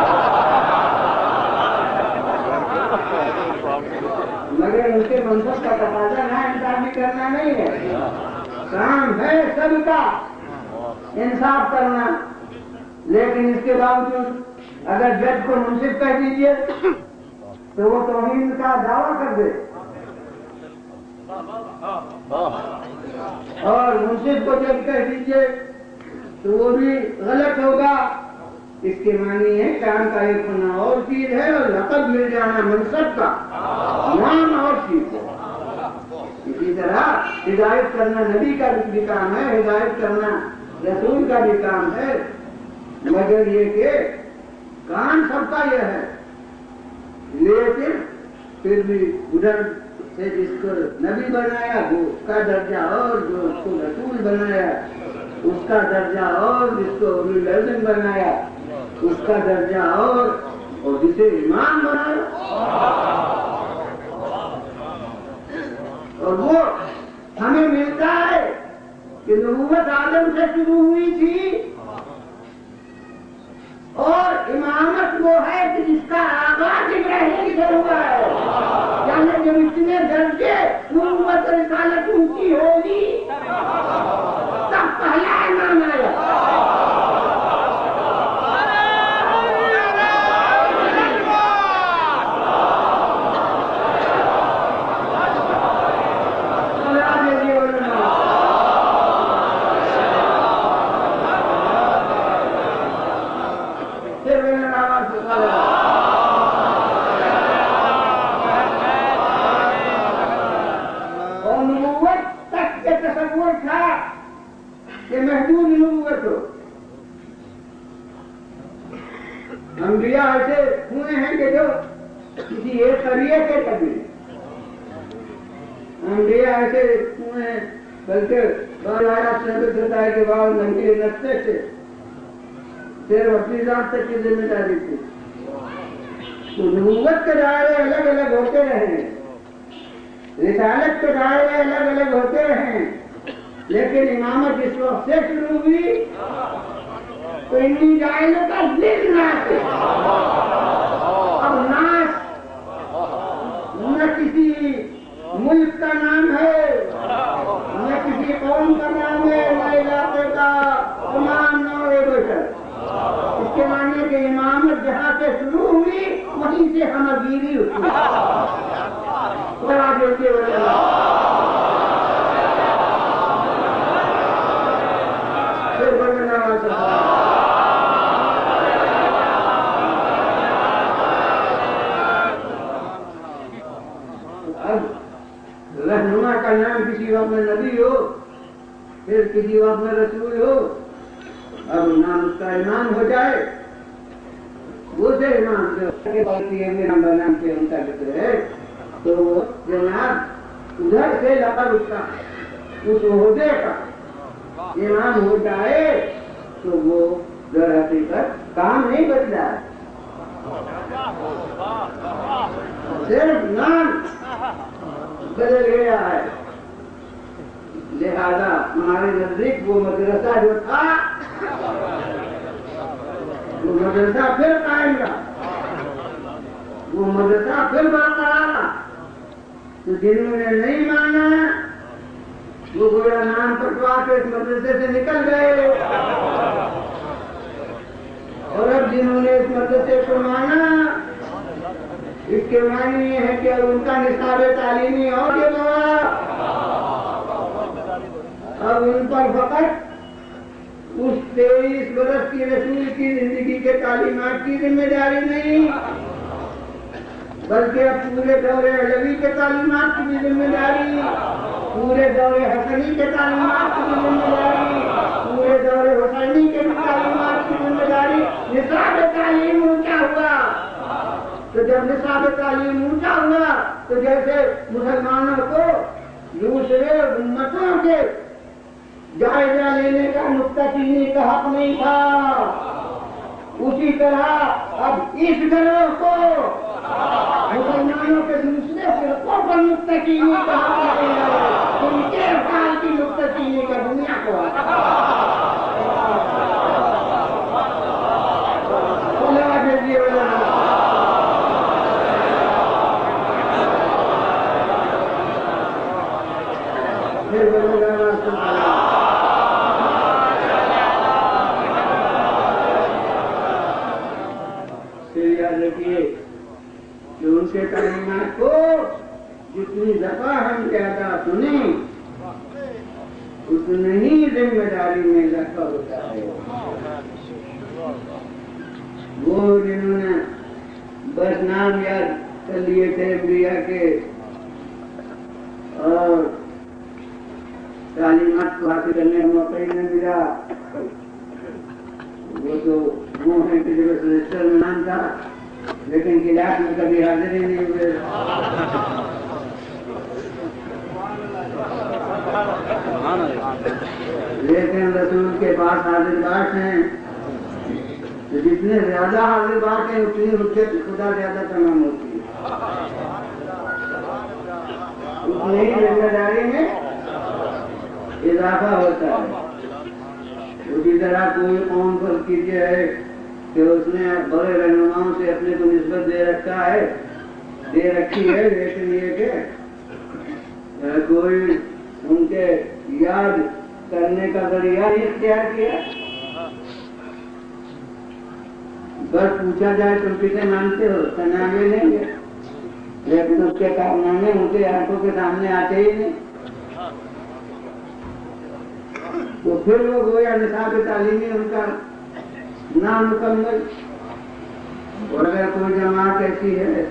मगर उनके मनसब का तकाजा ना इंसाफी करना नहीं है। काम है सबका इंसाफ करना। लेकिन इसके बावजूद अगर जज को मुंसिफ कह दीजिए तो वो तौहीन का दावा कर दे, और मुंसिफ को जब कह दीजिए तो वो भी गलत होगा। इसके मानी है काम का एक होना और चीज है और लक़ब मिल जाना मनसब का नाम और चीज है। इसी तरह हिदायत करना नबी का भी काम है, हिदायत करना रसूल का भी काम है, मगर ये कि काम सबका यह है। लेकिन फिर भी उधर से जिसको नबी बनाया वो उसका दर्जा और, जो उसको रसूल बनाया उसका दर्जा और, जिसको उलुल अज़्म बनाया उसका दर्जा और, और जिसे इमाम बनाया। और वो हमें मिलता है कि नबूवत आदम से शुरू हुई थी और इमामत वो है कि जिसका आगाज इब्राहीम से हुआ है। यानी जब इतने दर्जे नबूवत और रिसालत ऊंची होगी तब पहला इमाम आया। अंबिया ऐसे हुए हैं कि जो किसी एक करिए के कभी अंबिया ऐसे हुए हैं, बल्कि है के बाद नंगे रस्ते से सिर्फ अपनी जात तक की जिम्मेदारी थी। तो नबूवत के दायरे अलग अलग होते रहे, रिसालत के दायरे अलग अलग होते रहे, लेकिन इमामत इस वक्त से शुरू हुई तो इन्हीं जायलों का दिल नाश है। अब नाश न किसी मुल्क का नाम है, न किसी कौम का नाम है, न इलाके का, तमाम नौ बशर। इसके मानने के इमामत जहाँ से शुरू हुई वहीं से हमगीरी हुई। बड़ा देते रहनुमा का नाम किसी वक्त में नबी हो, फिर किसी वक्त में रसूल हो, अब नाम उसका इमाम हो जाए, वो से इमाम के नाम बनाम के उनका जिक्र है, तो जनाब उधर से लक़ब उसका उस ओहदे का इमाम हो जाए तो वो दर हकीकत काम नहीं बदला है, सिर्फ नाम बदल गया है। लिहाजा हमारे नजदीक वो मदरसा जो था वो मदरसा फिर कायम रहा, वो मदरसा फिर बरकरार रहा। तो जिन्होंने नहीं माना وہ گویا نام کٹوا کے اس مدرسے سے نکل گئے، اور اب جنہوں نے اس مدرسے کو مانا، اس کے معنی یہ ہے کہ ان کا نصاب تعلیمی اور یہ بڑا، اب ان پر فقط اس تیئیس برس کی رسول کی زندگی کے تعلیمات کی ذمہ داری نہیں، بلکہ اب پورے دور علوی کے تعلیمات کی بھی ذمہ داری، پورے دور حسنی کے تعلیمات کی بھی ذمہ داری، پورے دور حسینی کے بھی تعلیمات کی ذمہ داری۔ نصاب تعلیم اونچا ہوا تو جب نصاب تعلیم اونچا ہوا تو جیسے مسلمانوں کو دوسرے امتوں کے جائزہ لینے کا نکتہ چینی کا حق نہیں تھا، اسی طرح اب اس گروہ کو مسلمانوں کے دوسرے فرقوں پر نکتہ چینی کا حق نہیں ہے، ان کے افعال کی نکتہ چینی کا دنیا کو کہ ان کے تعلیمات کو جتنی دفعہ ہم زیادہ سنیں اتنی ہی ذمہ داری میں اضافہ ہوتا ہے۔ وہ جنہوں نے بس نام یاد کر لیے تھے انبیاء کے اور تعلیمات کو حاصل کرنے کا موقع ہی نہیں ملا، وہ تو وہ ہیں کہ جب رجسٹر میں نام تھا لیکن کلاس میں کبھی حاضر ہی نہیں ہوئے۔ لیکن رسول کے پاس حاضر باش ہیں، تو جتنے زیادہ حاضر باش ہیں اتنی حجت خدا زیادہ تمام ہوتی ہے، اتنی ہی ذمہ داری میں اضافہ ہوتا ہے۔ اسی طرح کوئی قوم پر کیجیے ہے کہ اس نے بڑے رہنماؤں سے اپنے کو نسبت دے رکھا ہے دے رکھی ہے لیکن یہ کہ کوئی ان کے یاد کرنے کا ذریعہ نہیں اختیار کیا، بس پوچھا جائے تم کسے مانتے ہو تو نام لے لیں گے، لیکن اس کے کارنامے ان کے آنکھوں کے سامنے آتے ہی نہیں، تو پھر وہ گویا نصاب تعلیمی ان کا نامکمل۔ اور اگر کوئی جماعت ایسی ہے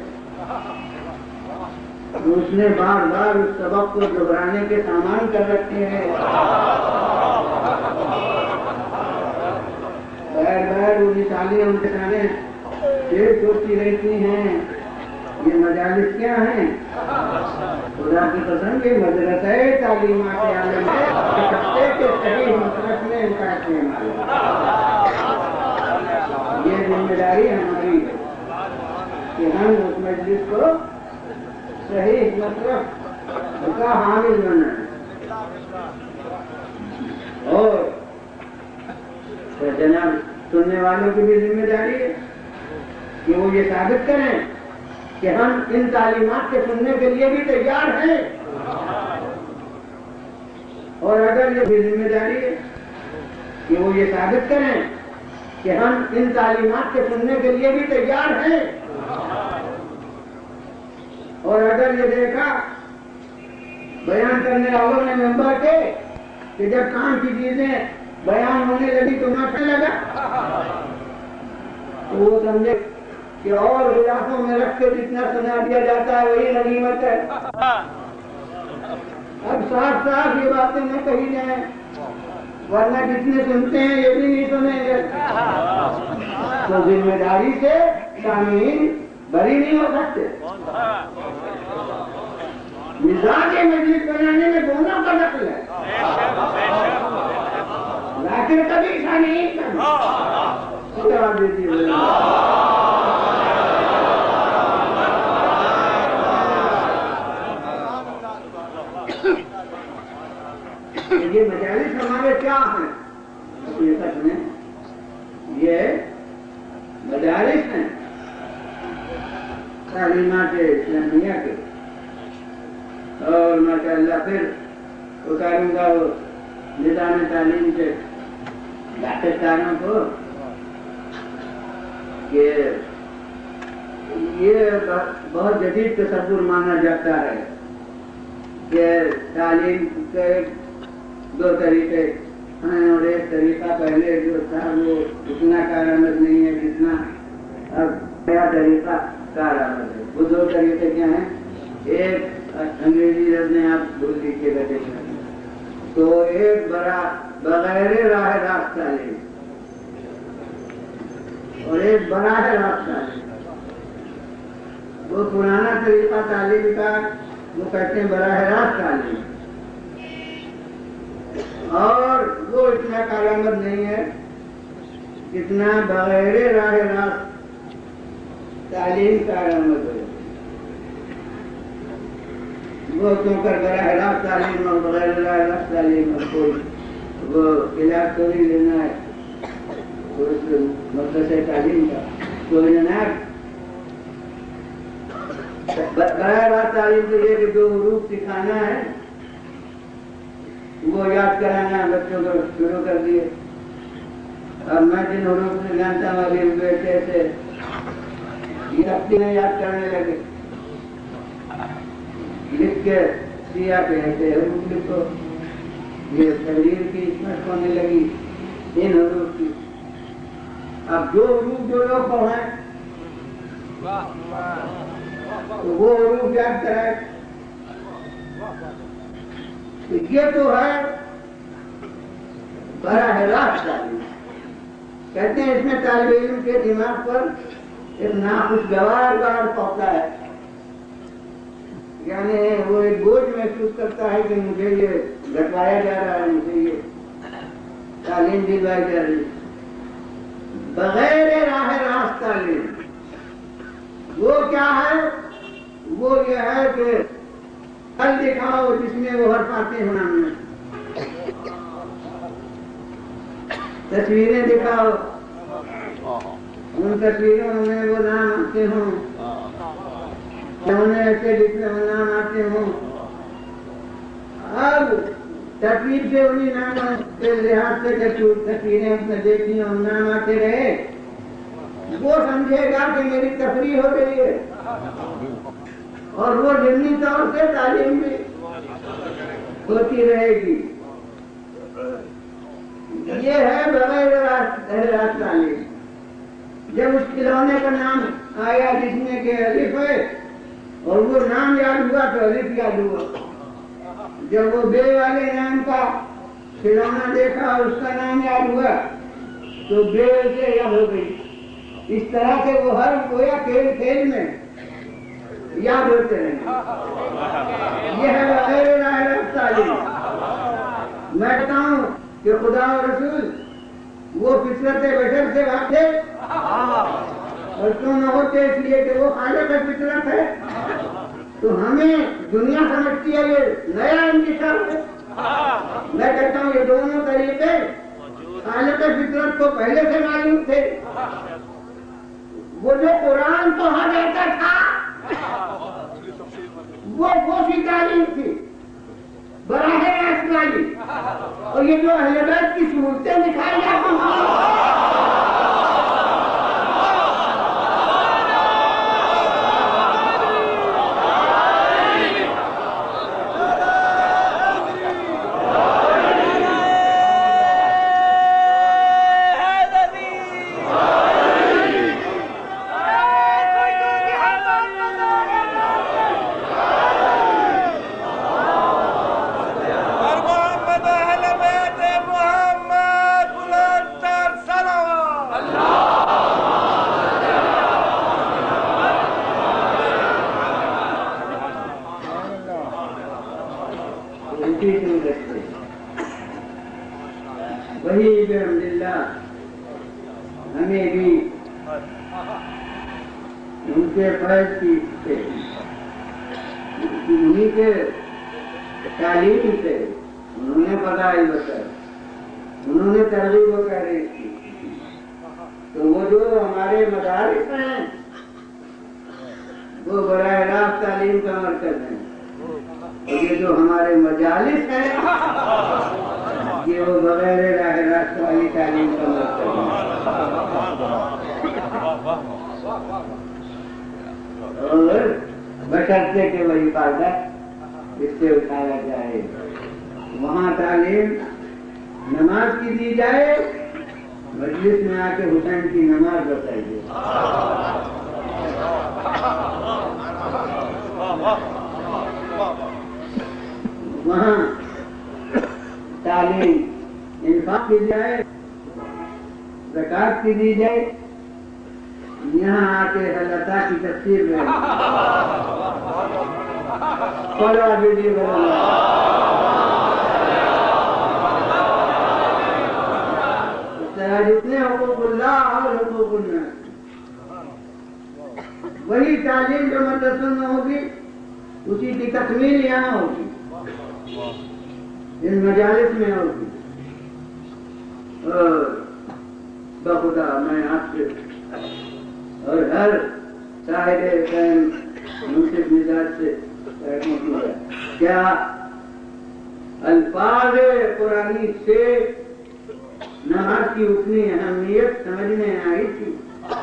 تو اس نے بار بار اس سبق کو دہرانے کے سامان کر رکھے ہیں، بار بار وہ مثالیں ان کے سامنے پیش ہوتی رہتی ہیں۔ یہ مجالس کیا ہیں؟ خدا کی قسم یہ مدرسہ تعلیمات عالم ہے، سکتے کے صحیح مطلب میں ان کا استعمال ہے۔ یہ ذمہ داری ہماری ہے کہ ہم اس مجلس کو صحیح مطلب کا حامل بنائیں، اور جناب سننے والوں کی بھی ذمہ داری ہے کہ وہ یہ ثابت کریں کہ ہم ان تعلیمات کے سننے کے لیے بھی تیار ہیں، اور اگر یہ بھی ذمہ داری ہے کہ وہ یہ ثابت کریں کہ ہم ان تعلیمات کے سننے کے لیے بھی تیار ہیں، اور اگر یہ دیکھا بیان کرنے والوں نے ممبر کے کہ جب کام کی چیزیں بیان ہونے لگی تو ناچنے لگا، تو وہ سمجھے کہ اور غلافوں میں رکھ کے جتنا سنا دیا جاتا ہے وہی غنیمت ہے۔ اب صاف صاف یہ باتیں نہ کہی جائیں، ورنہ جتنے سنتے ہیں یہ بھی نہیں سنیں گے، تو ذمہ داری سے سامعین بری نہیں ہو سکتے۔ مزاج مجلس بنانے میں دونوں کا دخل ہے، لیکن کبھی سامعین کا جواب دیجیے۔ یہ مجالس ہمارے کیا ہیں؟ حقیقت میں یہ مجالس ہیں تعلیمات اسلامیہ کے، اور ماشاء اللہ پھر پکاروں گا وہ نظام تعلیم کے ڈاکٹرانوں کو کہ یہ بہت جدید تصور مانا جاتا ہے کہ تعلیم کے دو طریقے ہیں اور ایک طریقہ پہلے جو تھا وہ اتنا کارآمد نہیں ہے جتنا اب نیا طریقہ کارآمد ہے. وہ دو طریقے کیا ہیں؟ ایک انگریزی لفظ میں آپ بھول لیجیے گا تو ایک بڑا بغیر راہ راست تعلیم اور ایک براہ راست تعلیم. وہ پرانا طریقہ تعلیم کا وہ کہتے ہیں براہ راست تعلیم اور وہ اتنا کارآمد نہیں ہے جتنا بغیر راہ راست تعلیم کارآمد ہے. وہ کیونکہ براہ راست تعلیم اور بغیر راہ راست تعلیم اور کوئی وہ علاج تو نہیں لینا ہے مدرسہ تعلیم کا کوئی لینا ہے. براہ راست تعلیم تو یہ کہ جو حروف سکھانا ہے وہ یاد کرانا ہے بچوں کو شروع کر دیے. اب میں جن حروف سے جانتا ہوں ابھی بیٹے سے یہ ہفتے میں یاد کرنے لگے لکھ کے سیا کہتے حروف لکھو. یہ تحریر کی اسمت ہونے لگی ان حروف کی. اب جو حروف جو لوگ پڑھیں تو وہ حروف یاد کرائے. یہ تو ہے براہ راست تعلیم. کہتے ہیں اس میں طالب علم کے دماغ پر ایک ناخوشگوار بار پڑتا ہے یعنی وہ ایک بوجھ محسوس کرتا ہے کہ مجھے یہ گھٹوایا جا رہا ہے مجھے یہ تعلیم دلوائی جا رہی ہے. بغیر راہ راست تعلیم وہ کیا ہے؟ وہ یہ ہے کہ پھل دکھاؤ جس میں وہ حرف آتے ہیں نام میں تصویریں دکھاؤ ان تصویروں میں وہ نام آتے ہوں انہیں ایسے لکھنے میں نام آتے ہوں. اب ترتیب سے انہیں نام کے لحاظ سے تصویریں اس میں دیکھنی اور نام آتے رہے وہ سمجھے گا کہ میری تفریح ہو گئی ہے اور وہ ضمنی طور سے تعلیم بھی ہوتی رہے گی. یہ ہے بغیر راست تعلیم. جب اس کھلونے کا نام آیا جس میں کہ الف ہے اور وہ نام یاد ہوا تو الف یاد ہوا. جب وہ بے والے نام کا کھلونا دیکھا اور اس کا نام یاد ہوا تو بے سے یاد ہو گئی. اس طرح سے وہ ہر گویا کھیل کھیل میں یاد ہوتے رہیں. یہ ہے بغیر راہ راست تعلیم. میں کہتا ہوں کہ خدا اور رسول وہ فطرت بشر سے واقف اور کیوں نہ ہوتے اس لیے کہ وہ خالق فطرت ہے تو ہمیں دنیا سمجھتی ہے یہ نیا انتخاب ہے. میں کہتا ہوں یہ دونوں طریقے خالق فطرت کو پہلے سے معلوم تھے. وہ جو قرآن کہا جاتا تھا وہ سی تعلیم تھی براہ راست تعلیم اور یہ جو اہل بیت کی صورتیں دکھائی جاتی ہیں وہی بحمدللہ ہمیں بھی ان کے فیض کی سے انہیں کے تعلیم سے انہوں نے فضائل بتایا انہوں نے ترغیب و تحریک کی تو وہ جو ہمارے مدارس ہیں وہ براہ راست تعلیم کا مرکز ہیں. اور یہ جو ہمارے مجالس ہیں یہ وہ بغیر راہ راست والی تعلیم کا مطلب اور بشرطے کے وہی فائدہ اس سے اٹھایا جائے. وہاں تعلیم نماز کی دی جائے، مجلس میں آ کے حسین کی نماز بتائیے. وہاں تعلیم انفاق کی جائے، زکات کی دی جائے، یہاں آ کے اللہ تعالیٰ کی تفسیر میں جتنے حقوق اللہ اور حقوق الناس، وہی تعلیم جو مدرسوں میں ہوگی اسی کی تکمیل یہاں ہوگی، ان مجالس میں ہوگی. اور بخدا میں آپ سے اور ہر صاحب فہم منصف مزاج سے کیا الفاظ قرآنی سے نماز کی اتنی اہمیت سمجھ میں آئی تھی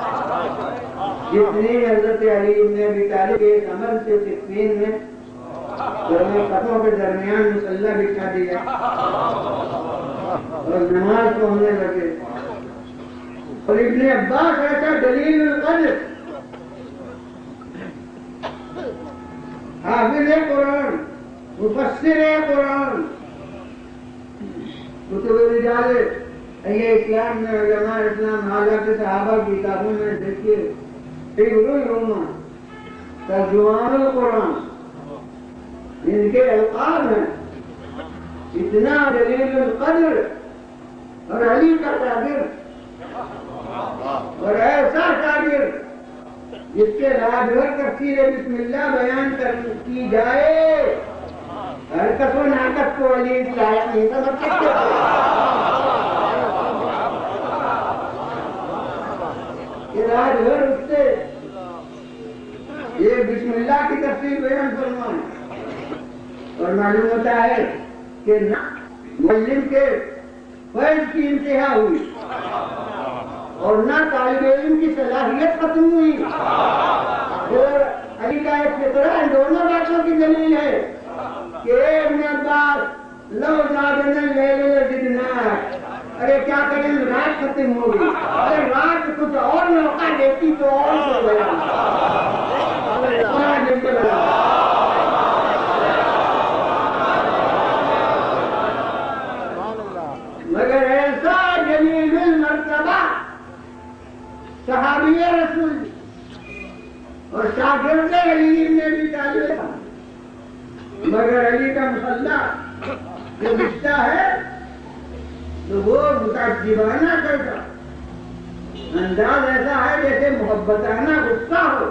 جتنی حضرت علی بن ابی طالب کے عمل سے صفین میں دونوں خطوں کے درمیان مصلی بچھا دیا اور نماز پڑھنے لگے. اور ابن عباس ایسا دلیل القدر حافظ قرآن، مفسر قرآن، کتب رجال یہ اسلام میں علماء اسلام حالات صحابہ کی کتابوں میں دیکھیے ترجمان القرآن ان کے القاب ہیں. اتنا دلیل القدر اور علی کا شاگرد اور ایسا شاگرد جس کے راج بھر تفسیر بسم اللہ بیان کر کی جائے، حرکت و ناقت کو علی لائق نہیں سمجھ سکتے. راج بھر اس سے یہ بسم اللہ کی تفسیر بیان فرمائیں اور معلوم ہوتا ہے کہ معلم کے فیض کی انتہا ہوئی اور نہ طالب علم کی صلاحیت ختم ہوئی. اور علی کا ایک فطرہ ان دونوں باتوں کی دلیل ہے کہ ابن عباس لو زادنا اللیل لزدناک، ارے کیا کریں رات ختم ہو گئی، ارے رات کچھ اور موقع دیتی تو اور ہو گیا. مگر ایسا جلیل المرتبہ صحابی رسول اور شاگرد علی نے بھی طالب، مگر علی کا مسلح جو رشتہ ہے تو وہ متعجبانہ کرتا انداز ایسا ہے جیسے محبتانہ غصہ ہو.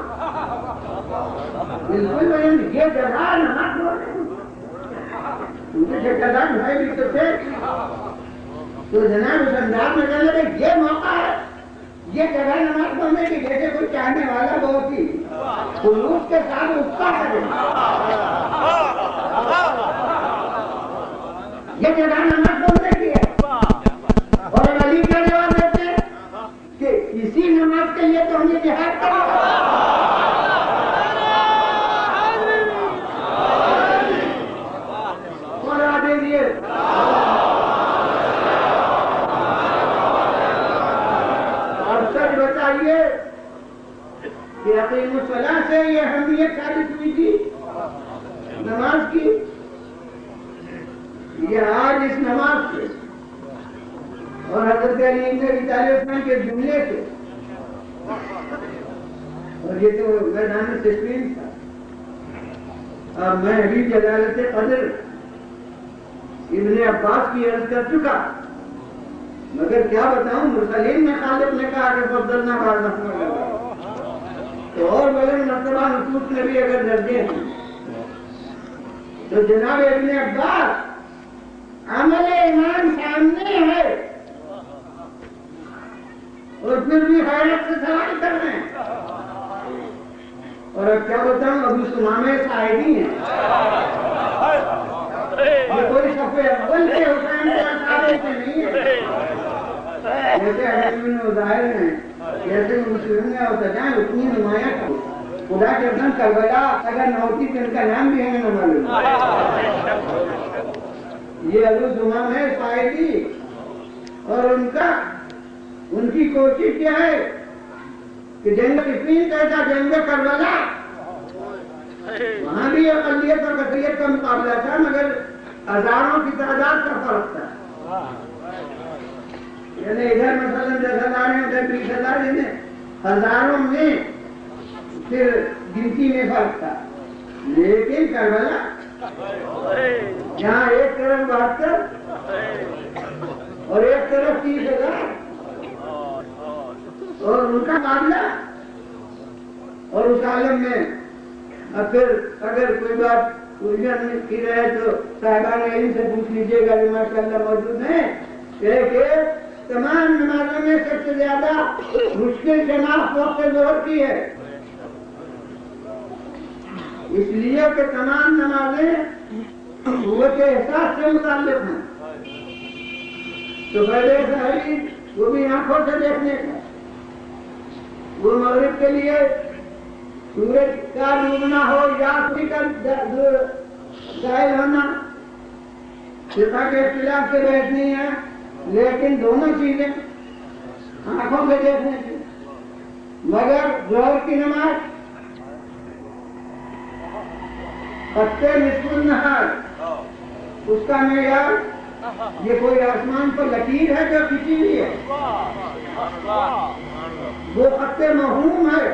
بالکل یہ جگہ نماز پڑھنے ٹھیکیدار بھائی بھی تو تھے تو جناب اس انداز میں کہنے لگے یہ موقع ہے، یہ جگہ نماز پڑھنے کی جیسے کوئی چاہنے والا بہت ہی خلوص کے ساتھ غصہ کرے. یہ جگہ نماز پڑھنے کی ہے اور علی کا جواب دیتے کہ اسی نماز کے لیے تو ہمیں جہاد کرو. کہ عقیم الصلاح سے یہ اہمیت ثابت ہوئی تھی نماز کی، یہ آج اس نماز سے اور حضرت علی بن ابی طالب کے جملے سے، اور یہ تو میدان صفین تھا. اور میں ابھی جلالت قدر ابن عباس کی عرض کر چکا، مگر کیا بتاؤں مرسلین میں خالق نے کہا کہ فضلنا بعضهم علی بعض، تو اور بلند مرتبہ نصوص میں بھی اگر درجے ہیں تو جناب ابن عباس عمل ایمان سامنے ہے اور پھر بھی حیرت سے سوال کر رہے ہیں. اور اب کیا بتاؤں ابو سمامہ صاحبی ہیں روپے اول کے حسین کے اثارے سے نہیں ہے. جیسے حضرت ظاہر ہیں جیسے مسلم نے اور سجائیں اتنی نمایاں کرو. خدا کے قسم کربلا اگر نہ ہوتی تو ان کا نام بھی ہمیں نہ معلوم. یہ ابو زمام ہے فائدی اور ان کا ان کی کوشش کیا ہے کہ جنگ صفین کیسا جنگ کربلا وہاں بھی اقلیت اور کثریت کا مقابلہ تھا مگر ہزاروں کی تعداد کا فرق تھا. یعنی ادھر مثلا دس ہزار ہیں ادھر بیس ہزار ہیں ہزاروں میں پھر گنتی میں فرق تھا. لیکن کربلا جہاں ایک طرف بہتر اور ایک طرف تیس ہزار اور ان کا معاملہ اور اس عالم میں اب پھر اگر کوئی بات الجھن کی رہے تو صاحبان علم سے پوچھ لیجیے گا جو ماشاء اللہ موجود ہیں کہ تمام نمازوں میں سب سے زیادہ مشکل شناخت وقت ظہر کی ہے. اس لیے کہ تمام نمازیں قوت احساس سے متعلق ہیں. تو پہلے سہری وہ بھی آنکھوں سے دیکھنے کا وہ مغرب کے لیے سورج کا ڈوبنا ہو یا اسی کا ظاہر ہونا فقہ کے اختلاف سے بحث نہیں ہے لیکن دونوں چیزیں آنکھوں سے دیکھنے کی. مگر ظہر کی نماز خطے نصف النہار اس کا معیار یہ کوئی آسمان پر لکیر ہے جو کسی بھی ہے وہ خطے محروم ہے.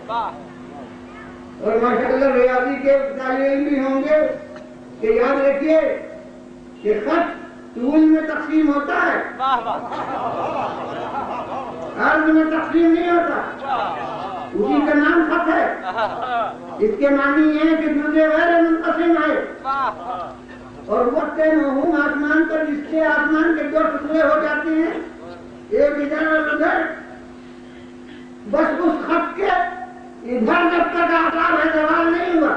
اور ماشاءاللہ ریاضی کے طالب علم بھی ہوں گے کہ یاد رکھیے کہ خط طول میں تقسیم ہوتا ہے عرض میں تقسیم نہیں ہوتا. اسی کا نام خط ہے. اس کے معنی یہ ہے کہ جزء غیر منقسم ہے اور وقت محروم آسمان پر جس سے آسمان کے دو ٹکڑے ہو جاتے ہیں ایک ادھر اور ادھر بس اس خط کے ادھر جب تک آسان ہے زوال نہیں ہوا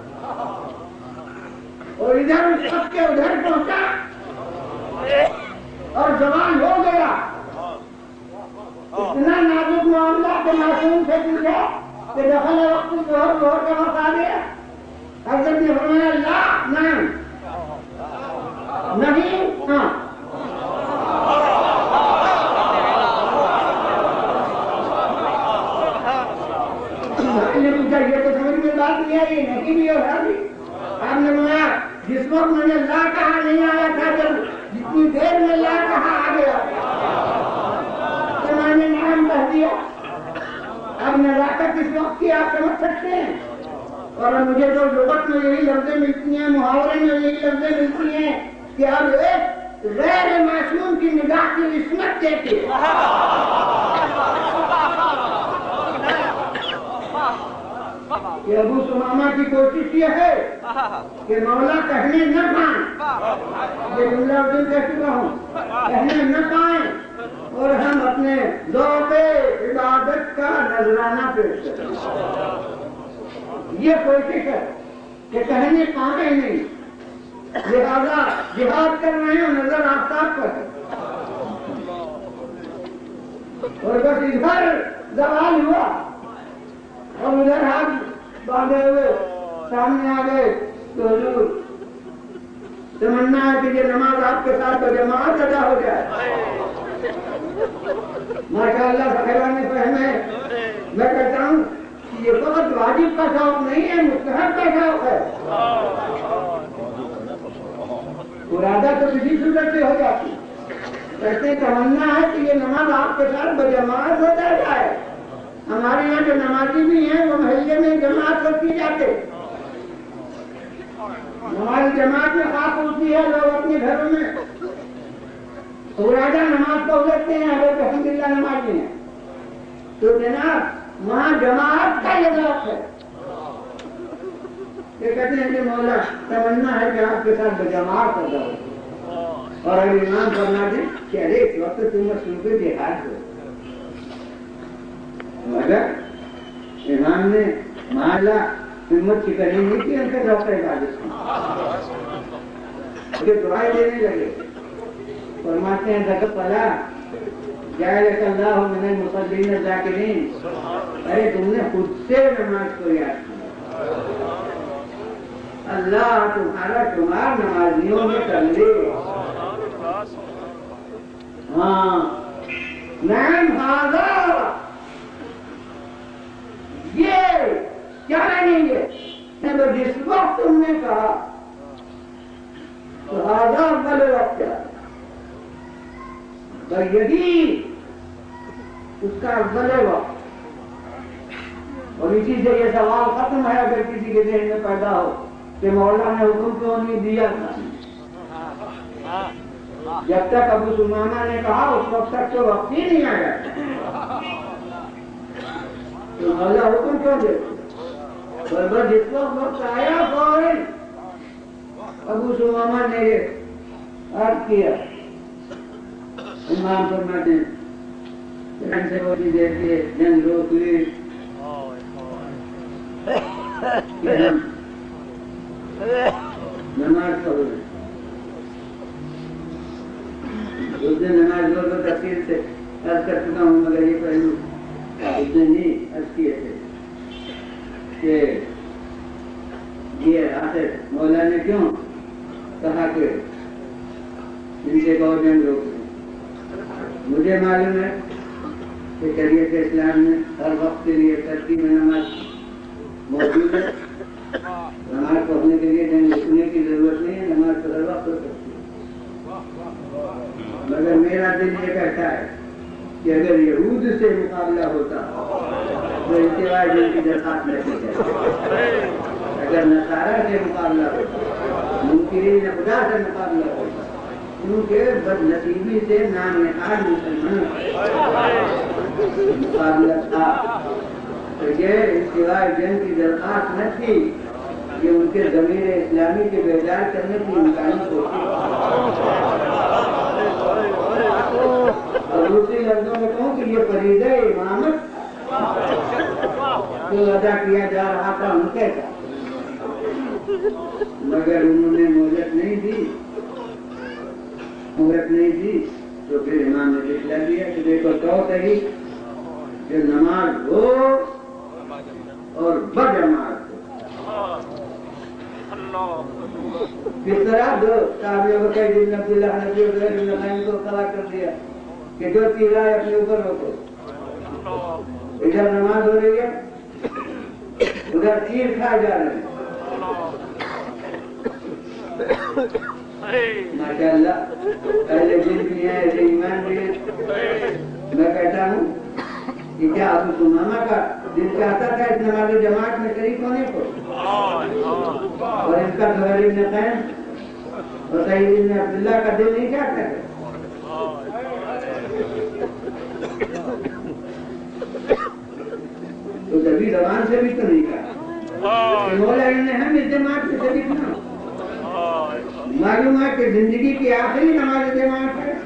اور ادھر اس خط کے ادھر پہنچا اور زوال ہو گیا. اتنا نازک معاملہ کہ معصوم سے پوچھا کہ دخل وقت ظہر ظہر کا وقت آ گیا. حضرت نے فرمایا لا نہیں نہیں ہاں. یہ تو سمجھ میں بات نہیں آئی نہیں بھی اور بھی. آپ نے فرمایا جس وقت میں نے لا کہا نہیں آیا تھا جب جتنی دیر میں لا کہا آ گیا تو میں نے نام کہہ دیا. اب نزاکت کس وقت کی آپ سمجھ سکتے ہیں. اور مجھے تو لغت میں یہی لفظیں ملتی ہیں محاورے میں یہی لفظیں ملتی ہیں کہ اب ایک غیر معصوم کی نگاہ کی عصمت دیتی ہے. کہ ابو سمامہ کی کوشش یہ ہے کہ مولا کہنے نہ پائیں. یہ جملہ دن کہہ چکا ہوں کہنے نہ پائیں اور ہم اپنے ذوق عبادت کا نذرانہ پیش کریں. یہ کوشش ہے کہ کہنے پائیں نہیں. لہذا جہاد کر رہے ہیں نظر آفتاب پر ہے اور بس ادھر زوال ہوا اور ادھر ہاتھ باندھے ہوئے سامنے آ گئے تو حضور تمنا ہے کہ یہ نماز آپ کے ساتھ جماعت ادا ہو جائے. ماشاء اللہ صاحبان نے فہمے. میں کہتا ہوں کہ یہ بہت واجب کا شوق نہیں ہے مستحب کا شوق ہے. ارادہ تو کسی صورت سے ہو جاتی کہتے تمنا ہے کہ یہ نماز آپ کے ساتھ بجماعت ہوتا جائے. ہمارے یہاں جو نمازی بھی ہیں وہ محلے میں جماعت کرتی جاتے. ہماری جماعت میں خاص ہوتی ہے لوگ اپنے گھروں میں ارادہ نماز پڑھ لیتے ہیں اگر الحمد للہ نمازی ہیں تو جناب وہاں جماعت کا یہ ذوق ہے. یہ کہتے ہیں کہ مولا تمنا ہے کہ آپ کے ساتھ بجماعت ادا ہو اور اگر امام فرما دیں کہ ارے اس وقت تم مصروف جہاد ہو. مگر امام نے معاملہ ہمت کی کریں گے کہ ان کا ذوق عبادت مجھے دعائیں دینے لگے. فرماتے ہیں دقت پلا جعلک اللہ من المصلین الذاکرین. ارے تم نے خود سے نماز کو یاد کیا. اللہ تمہارا شمار نمازیوں میں کر لے. ہاں نعم ہاذا یہ کیا نہیں ہے. جس وقت تم نے کہا تو ہاذا اول وقت یہی اس کا اول وقت. اور اسی سے یہ سوال ختم ہے اگر کسی کے ذہن میں پیدا ہو کہ مولا نے حکم کیوں نہیں دیا تھا. جب تک ابو سمامہ نے کہا اس وقت تک تو وقت ہی نہیں آیا تو مولا حکم کیوں دے. بس جس وقت وقت آیا فوراً ابو سمامہ نے یہ عرض کیا. امام فرماتے ہیں سے بہت دیر کے جنگ روک لی نماز پڑھو. اس دن نماز دو کو تفصیل سے عرض کر چکا ہوں مگر یہ پہلو اس دن نہیں عرض کیے تھے کہ یہ آخر مولا نے کیوں کہا کہ ان سے بہت جنگ روک. مجھے معلوم ہے کہ شریعت اسلام میں ہر وقت کے لیے ترتیب میں نماز موجود ہے. نماز پڑھنے کے لیے جنگ رکنے کی ضرورت نہیں ہے. نماز تو ہر وقت ہو سکتی ہے. مگر میرا دل یہ کہتا ہے کہ اگر یہود سے مقابلہ ہوتا تو اتباع جن کی درخواست رکھی جائے. اگر نصارہ سے مقابلہ ہوتا منکرین خدا سے مقابلہ ہوتا کیونکہ بد نصیبی سے نام نہاد مسلمانوں مقابلہ تھا تو یہ اتباع جن کی درخواست نہ تھی کہ ان کے ضمیر اسلامی کے بیدار کرنے کی امکانی کوشش. اور دوسری لفظوں میں کہوں کہ یہ فریضہ امامت جو ادا کیا جا رہا تھا ان کے تھا مگر انہوں نے مہلت نہیں دی مہلت نہیں دی تو پھر امام نے دکھلا دیا کہ دیکھو تو صحیح کہ نماز ہو اور بجماعت ہو. کس طرح دو صحابیوں کو کئی دن عبداللہ نبی اور غیر نقائم کو کھڑا کر دیا کہ جو تیرہ اپنے اوپر ہو تو ادھر نماز ہو رہی ہے ادھر تیر کھائے جا رہے ہیں. ماشاء اللہ پہلے دن بھی ہیں ایسے ایمان بھی ہیں. میں کہتا ہوں کہ کیا ابو سمامہ کا دل چاہتا تھا اس نماز جماعت میں شریک ہونے کو اور ان کا زہیر ابن قین اور سعید ابن عبداللہ کا دل نہیں چاہتا ہے. تو کبھی زبان سے بھی تو نہیں کہا مولا انہیں ہم اس جماعت سے شریک نہ ہو. معلوم ہے کہ زندگی کی آخری نماز جماعت ہے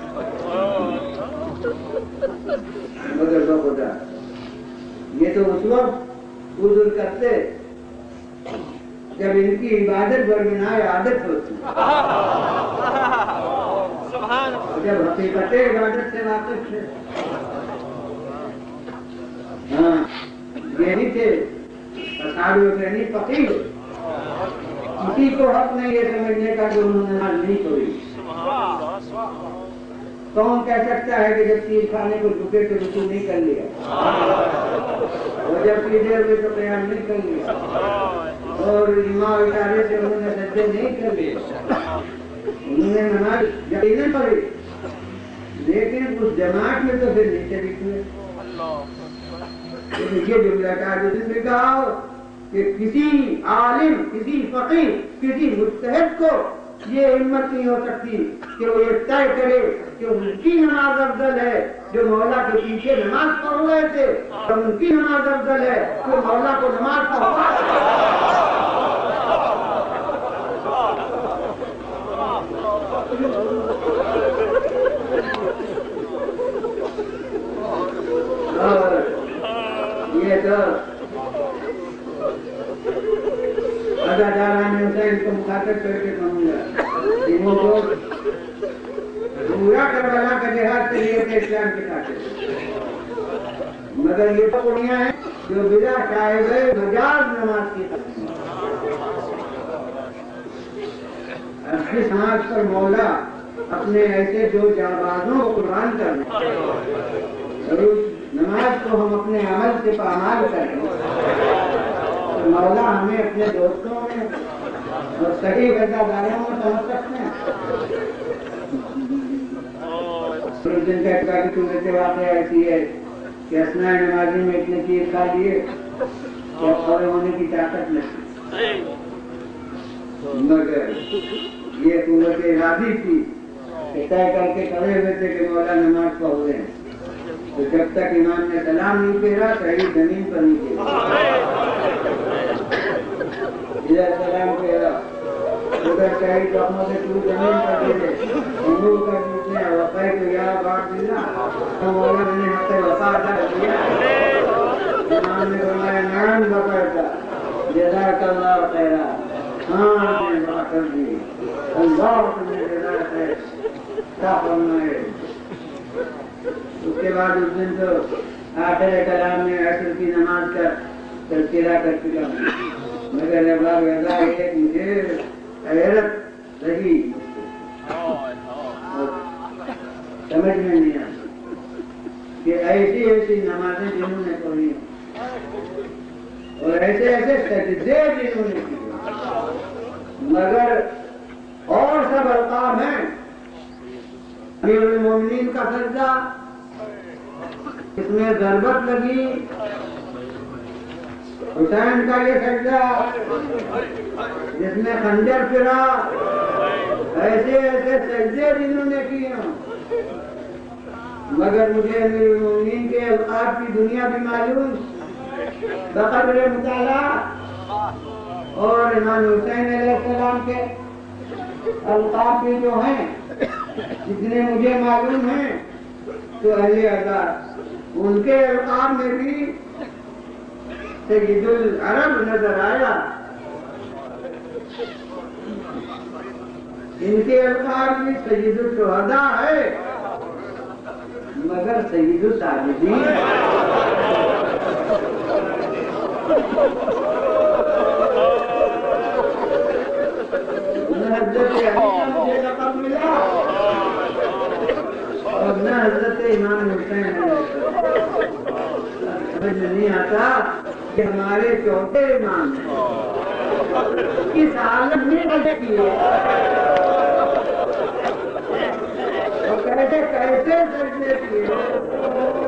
مگر خدا یہ تو اس وقت حضور کرتے جب ان کی عبادت برمنائے عادت ہوتی جب حقیقت عبادت سے واقف تھے. ہاں یہی تھے اصحابہ کرام فقیر. کسی کو حق نہیں یہ سمجھنے کا کہ انہوں نے نماز نہیں پڑھی. کون کہہ سکتا ہے کہ جب تیر کھانے کو جھکے تو رکوع نہیں کر لیا اور جب سیدھے ہوئے تو قیام نہیں کر لیا اور امام اشارے سے انہوں نے سجدے نہیں کر لیے. انہوں نے نماز یقیناً پڑھی لیکن اس جماعت میں تو پھر نہیں شریک ہوئے. یہ جملہ کا جو دن میں کہا کہ کسی عالم کسی فقیر کسی مجتہد کو یہ ہمت نہیں ہو سکتی کہ وہ یہ طے کرے کہ ان کی نماز افضل ہے جو مولا کے پیچھے نماز پڑھ رہے تھے اور ان کی نماز افضل ہے جو مولا کو نماز پڑھوا اور یہ تو اداداران حسین کو مخاطب کر کے کہوں گا کہ وہ تو پورا کربلا کا جہاد کے لیے تھے اسلام کے ساتھ، مگر یہ تو دنیا ہے جو بلا شاہد مجاز نماز کی اپنی سماج پر مولا اپنے ایسے جو جانبازوں کو قربان کر دیں اور اس نماز کو ہم اپنے عمل سے پامال کریں تو مولا ہمیں اپنے دوستوں میں اور صحیح وجہ داروں میں سمجھ سکتے ہیں۔ اس دن کا ایک صورت واقعہ ایسی ہے کہ اثناء نمازی میں اتنے چیز کھا لیے کہ کھڑے ہونے کی طاقت نہیں، مگر یہ قوت ارادی تھی کہ طے کر کے کھڑے ہوئے تھے کہ مولا نماز پڑھ رہے ہیں، تو جب تک امام نے سلام نہیں پھیرا صحیح زمین پر نہیں پھیرا، ادھر سلام پھیرا ادھر صحیح زخموں سے تو زمین پر دے ہندو کا جیتنے وفا تو یا بات ملا تو مولا میں نے حق وفا ادا کیا، امام نے فرمایا نام وفا کا جزاک اللہ خیرا، ہاں نے بات کر دی، اللہ تمہیں جزاک ہے کیا فرمائے۔ اس کے بعد اس دن تو آخر کلام میں عصر کی نماز کا تذکرہ کر چکا ہوں، مگر اباب وضا ہے مجھے حیرت رہی سمجھ میں نہیں آئی کہ ایسی ایسی نمازیں جنہوں نے پڑھی اور ایسے ایسے سجدے جنہوں نے کیے، مگر اور سب القاب ہیں۔ امیر المومنین کا سجدہ اس میں ضربت لگی، حسین کا یہ سجدہ جس میں خنجر پھرا، ایسے ایسے سجدے جنہوں نے کیے، مگر مجھے امیر المومنین کے القاب کی دنیا بھی معلوم بقدر مطالعہ، اور امام حسین علیہ السلام کے القاب بھی جو ہیں جتنے مجھے معلوم ہیں تو اہل عزاد ان کے القاب میں بھی سید العرب نظر آیا، ان کے القاب بھی سید الشہداء ہے مگر سید الساجدین۔ نہ حضرت علی کا مجھے لقب ملا اور نہ حضرت امام حسین علیہ السلام۔ سمجھ نہیں آتا کہ ہمارے چوتھے امام کس حالت میں غلطی کی ہے اور کیسے کیسے سجدے کیے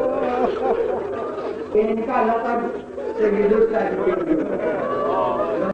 کہ ان کا لقب سید الساجدین۔